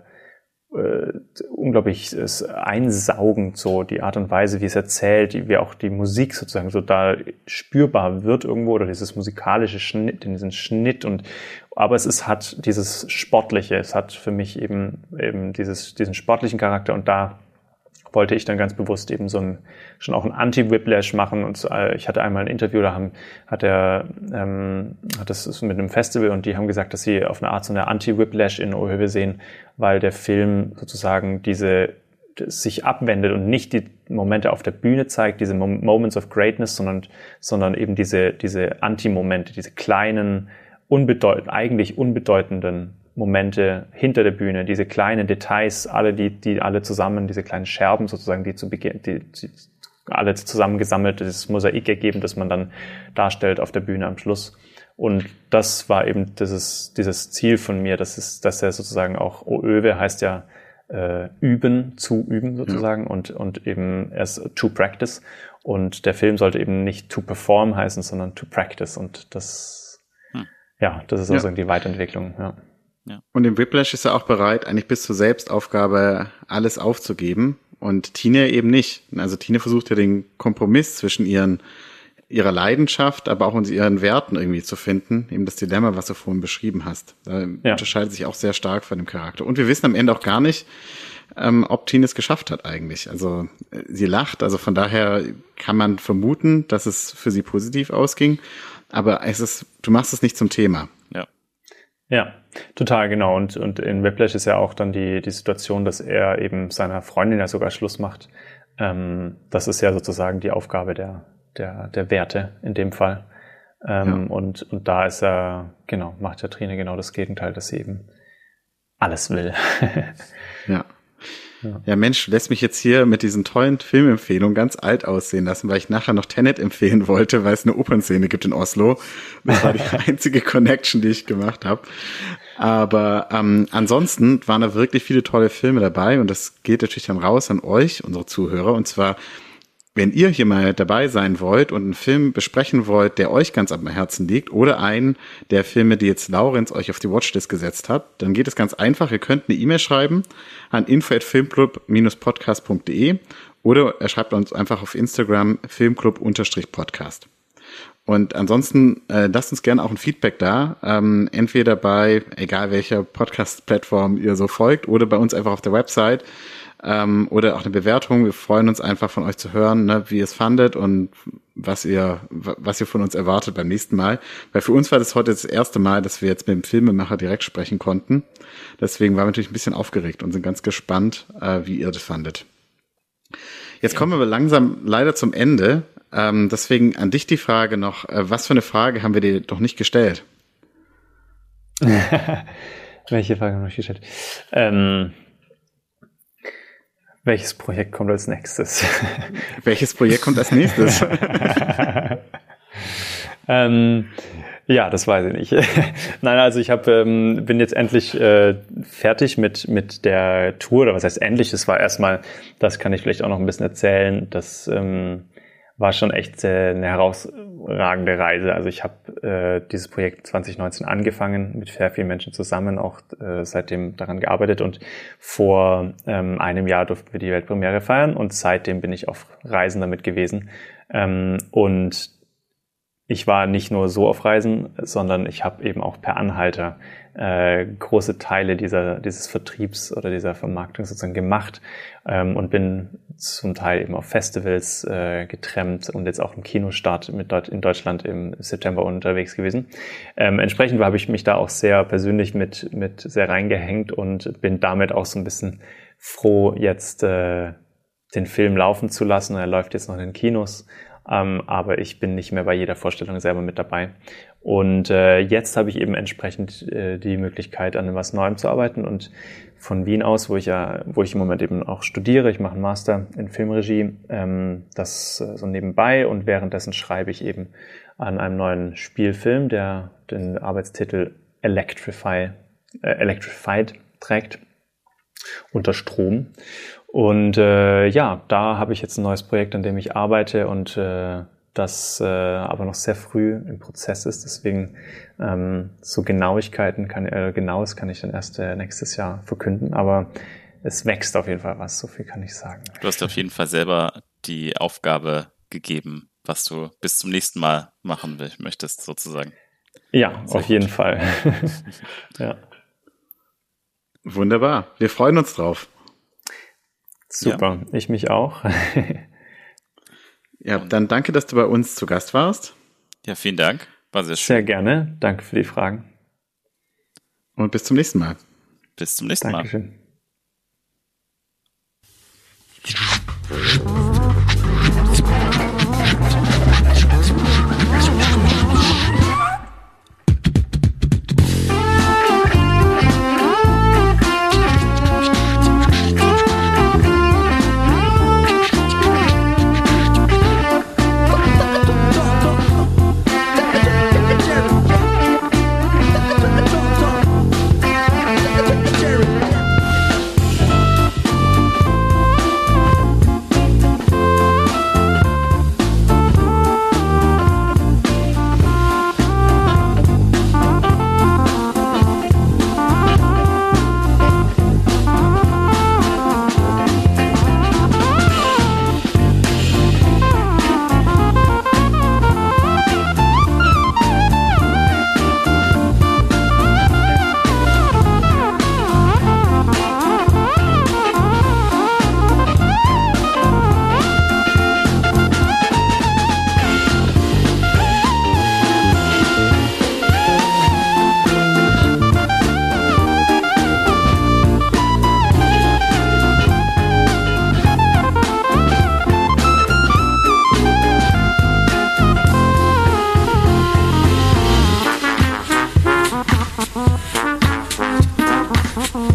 äh, unglaublich ist einsaugend, so die Art und Weise, wie es erzählt, wie auch die Musik sozusagen so da spürbar wird irgendwo, oder dieses musikalische Schnitt, diesen Schnitt, und aber es ist, hat dieses Sportliche, es hat für mich eben eben dieses diesen sportlichen Charakter, und da wollte ich dann ganz bewusst eben so ein, schon auch ein Anti-Whiplash machen. Und äh, ich hatte einmal ein Interview, da haben, hat er, ähm, hat das ist mit einem Festival, und die haben gesagt, dass sie auf eine Art so eine Anti-Whiplash in Oöwe sehen, weil der Film sozusagen diese, sich abwendet und nicht die Momente auf der Bühne zeigt, diese Moments of Greatness, sondern, sondern eben diese, diese Anti-Momente, diese kleinen, unbedeut- eigentlich unbedeutenden Momente hinter der Bühne, diese kleinen Details, alle die, die alle zusammen, diese kleinen Scherben sozusagen, die zu Beginn, die, die alle zusammengesammelt, dieses Mosaik ergeben, das man dann darstellt auf der Bühne am Schluss. Und das war eben dieses, dieses Ziel von mir, das ist, dass er sozusagen auch Oöwe heißt ja äh, üben, zu üben sozusagen, ja. und und eben erst to practice. Und der Film sollte eben nicht to perform heißen, sondern to practice. Und das, hm. ja, das ist also ja. die Weiterentwicklung, ja. Ja. Und im Whiplash ist er auch bereit, eigentlich bis zur Selbstaufgabe alles aufzugeben. Und Tine eben nicht. Also Tine versucht ja den Kompromiss zwischen ihren, ihrer Leidenschaft, aber auch ihren Werten irgendwie zu finden. Eben das Dilemma, was du vorhin beschrieben hast. Da ja. unterscheidet sich auch sehr stark von dem Charakter. Und wir wissen am Ende auch gar nicht, ähm, ob Tine es geschafft hat eigentlich. Also sie lacht, also von daher kann man vermuten, dass es für sie positiv ausging. Aber es ist, du machst es nicht zum Thema. Ja. Ja, total, genau. Und, und in Whiplash ist ja auch dann die, die Situation, dass er eben seiner Freundin ja sogar Schluss macht. Ähm, das ist ja sozusagen die Aufgabe der, der, der Werte in dem Fall. Ähm, ja. und, und da ist er, genau, macht ja Trine genau das Gegenteil, dass sie eben alles will. Ja. Ja. ja, Mensch, lässt mich jetzt hier mit diesen tollen Filmempfehlungen ganz alt aussehen lassen, weil ich nachher noch Tenet empfehlen wollte, weil es eine Opernszene gibt in Oslo. Das war die einzige Connection, die ich gemacht habe. Aber ähm, ansonsten waren da wirklich viele tolle Filme dabei und das geht natürlich dann raus an euch, unsere Zuhörer. Und zwar, wenn ihr hier mal dabei sein wollt und einen Film besprechen wollt, der euch ganz am Herzen liegt oder einen der Filme, die jetzt Laurenz euch auf die Watchlist gesetzt hat, dann geht es ganz einfach. Ihr könnt eine E-Mail schreiben an info at filmclub dash podcast punkt de oder er schreibt uns einfach auf Instagram filmclub-podcast. Und ansonsten äh, lasst uns gerne auch ein Feedback da, ähm, entweder bei, egal welcher Podcast-Plattform ihr so folgt, oder bei uns einfach auf der Website. Ähm, oder auch eine Bewertung. Wir freuen uns einfach von euch zu hören, ne, wie ihr es fandet und was ihr was ihr von uns erwartet beim nächsten Mal. Weil für uns war das heute das erste Mal, dass wir jetzt mit dem Filmemacher direkt sprechen konnten. Deswegen waren wir natürlich ein bisschen aufgeregt und sind ganz gespannt, äh, wie ihr das fandet. Jetzt kommen wir aber langsam leider zum Ende. Ähm, deswegen an dich die Frage noch, äh, was für eine Frage haben wir dir doch nicht gestellt? Welche Frage haben wir nicht gestellt? Ähm... Welches Projekt kommt als nächstes? Welches Projekt kommt als nächstes? ähm, ja, das weiß ich nicht. Nein, also ich hab, ähm, bin jetzt endlich äh, fertig mit mit der Tour. Oder was heißt endlich? Es war erstmal, das kann ich vielleicht auch noch ein bisschen erzählen, das ähm, war schon echt äh, eine herausragende Reise. Also ich habe äh, dieses Projekt zwanzig neunzehn angefangen, mit sehr vielen Menschen zusammen, auch äh, seitdem daran gearbeitet und vor ähm, einem Jahr durften wir die Weltpremiere feiern und seitdem bin ich auf Reisen damit gewesen. Ähm, und ich war nicht nur so auf Reisen, sondern ich habe eben auch per Anhalter äh, große Teile dieser dieses Vertriebs oder dieser Vermarktung sozusagen gemacht ähm, und bin zum Teil eben auf Festivals äh, getrennt und jetzt auch im Kinostart mit Deut- in Deutschland im September unterwegs gewesen. Ähm, entsprechend habe ich mich da auch sehr persönlich mit mit sehr reingehängt und bin damit auch so ein bisschen froh, jetzt äh, den Film laufen zu lassen. Er läuft jetzt noch in den Kinos. Um, aber ich bin nicht mehr bei jeder Vorstellung selber mit dabei. Und äh, jetzt habe ich eben entsprechend äh, die Möglichkeit, an etwas Neuem zu arbeiten. Und von Wien aus, wo ich ja, wo ich im Moment eben auch studiere, ich mache einen Master in Filmregie, ähm, das äh, so nebenbei. Und währenddessen schreibe ich eben an einem neuen Spielfilm, der den Arbeitstitel Electrify, äh, Electrified trägt, unter Strom. Und äh, ja, da habe ich jetzt ein neues Projekt, an dem ich arbeite und äh, das äh, aber noch sehr früh im Prozess ist. Deswegen ähm, so Genauigkeiten kann äh, Genaues kann ich dann erst äh, nächstes Jahr verkünden. Aber es wächst auf jeden Fall was, so viel kann ich sagen. Du hast auf jeden Fall selber die Aufgabe gegeben, was du bis zum nächsten Mal machen will, möchtest, sozusagen. Ja, sehr auf gut. Jeden Fall. Ja. Wunderbar. Wir freuen uns drauf. Super, ja. Ich mich auch. Ja, dann danke, dass du bei uns zu Gast warst. Ja, vielen Dank. War sehr schön. Sehr gerne. Danke für die Fragen. Und bis zum nächsten Mal. Bis zum nächsten Dankeschön. Mal. Uh-uh.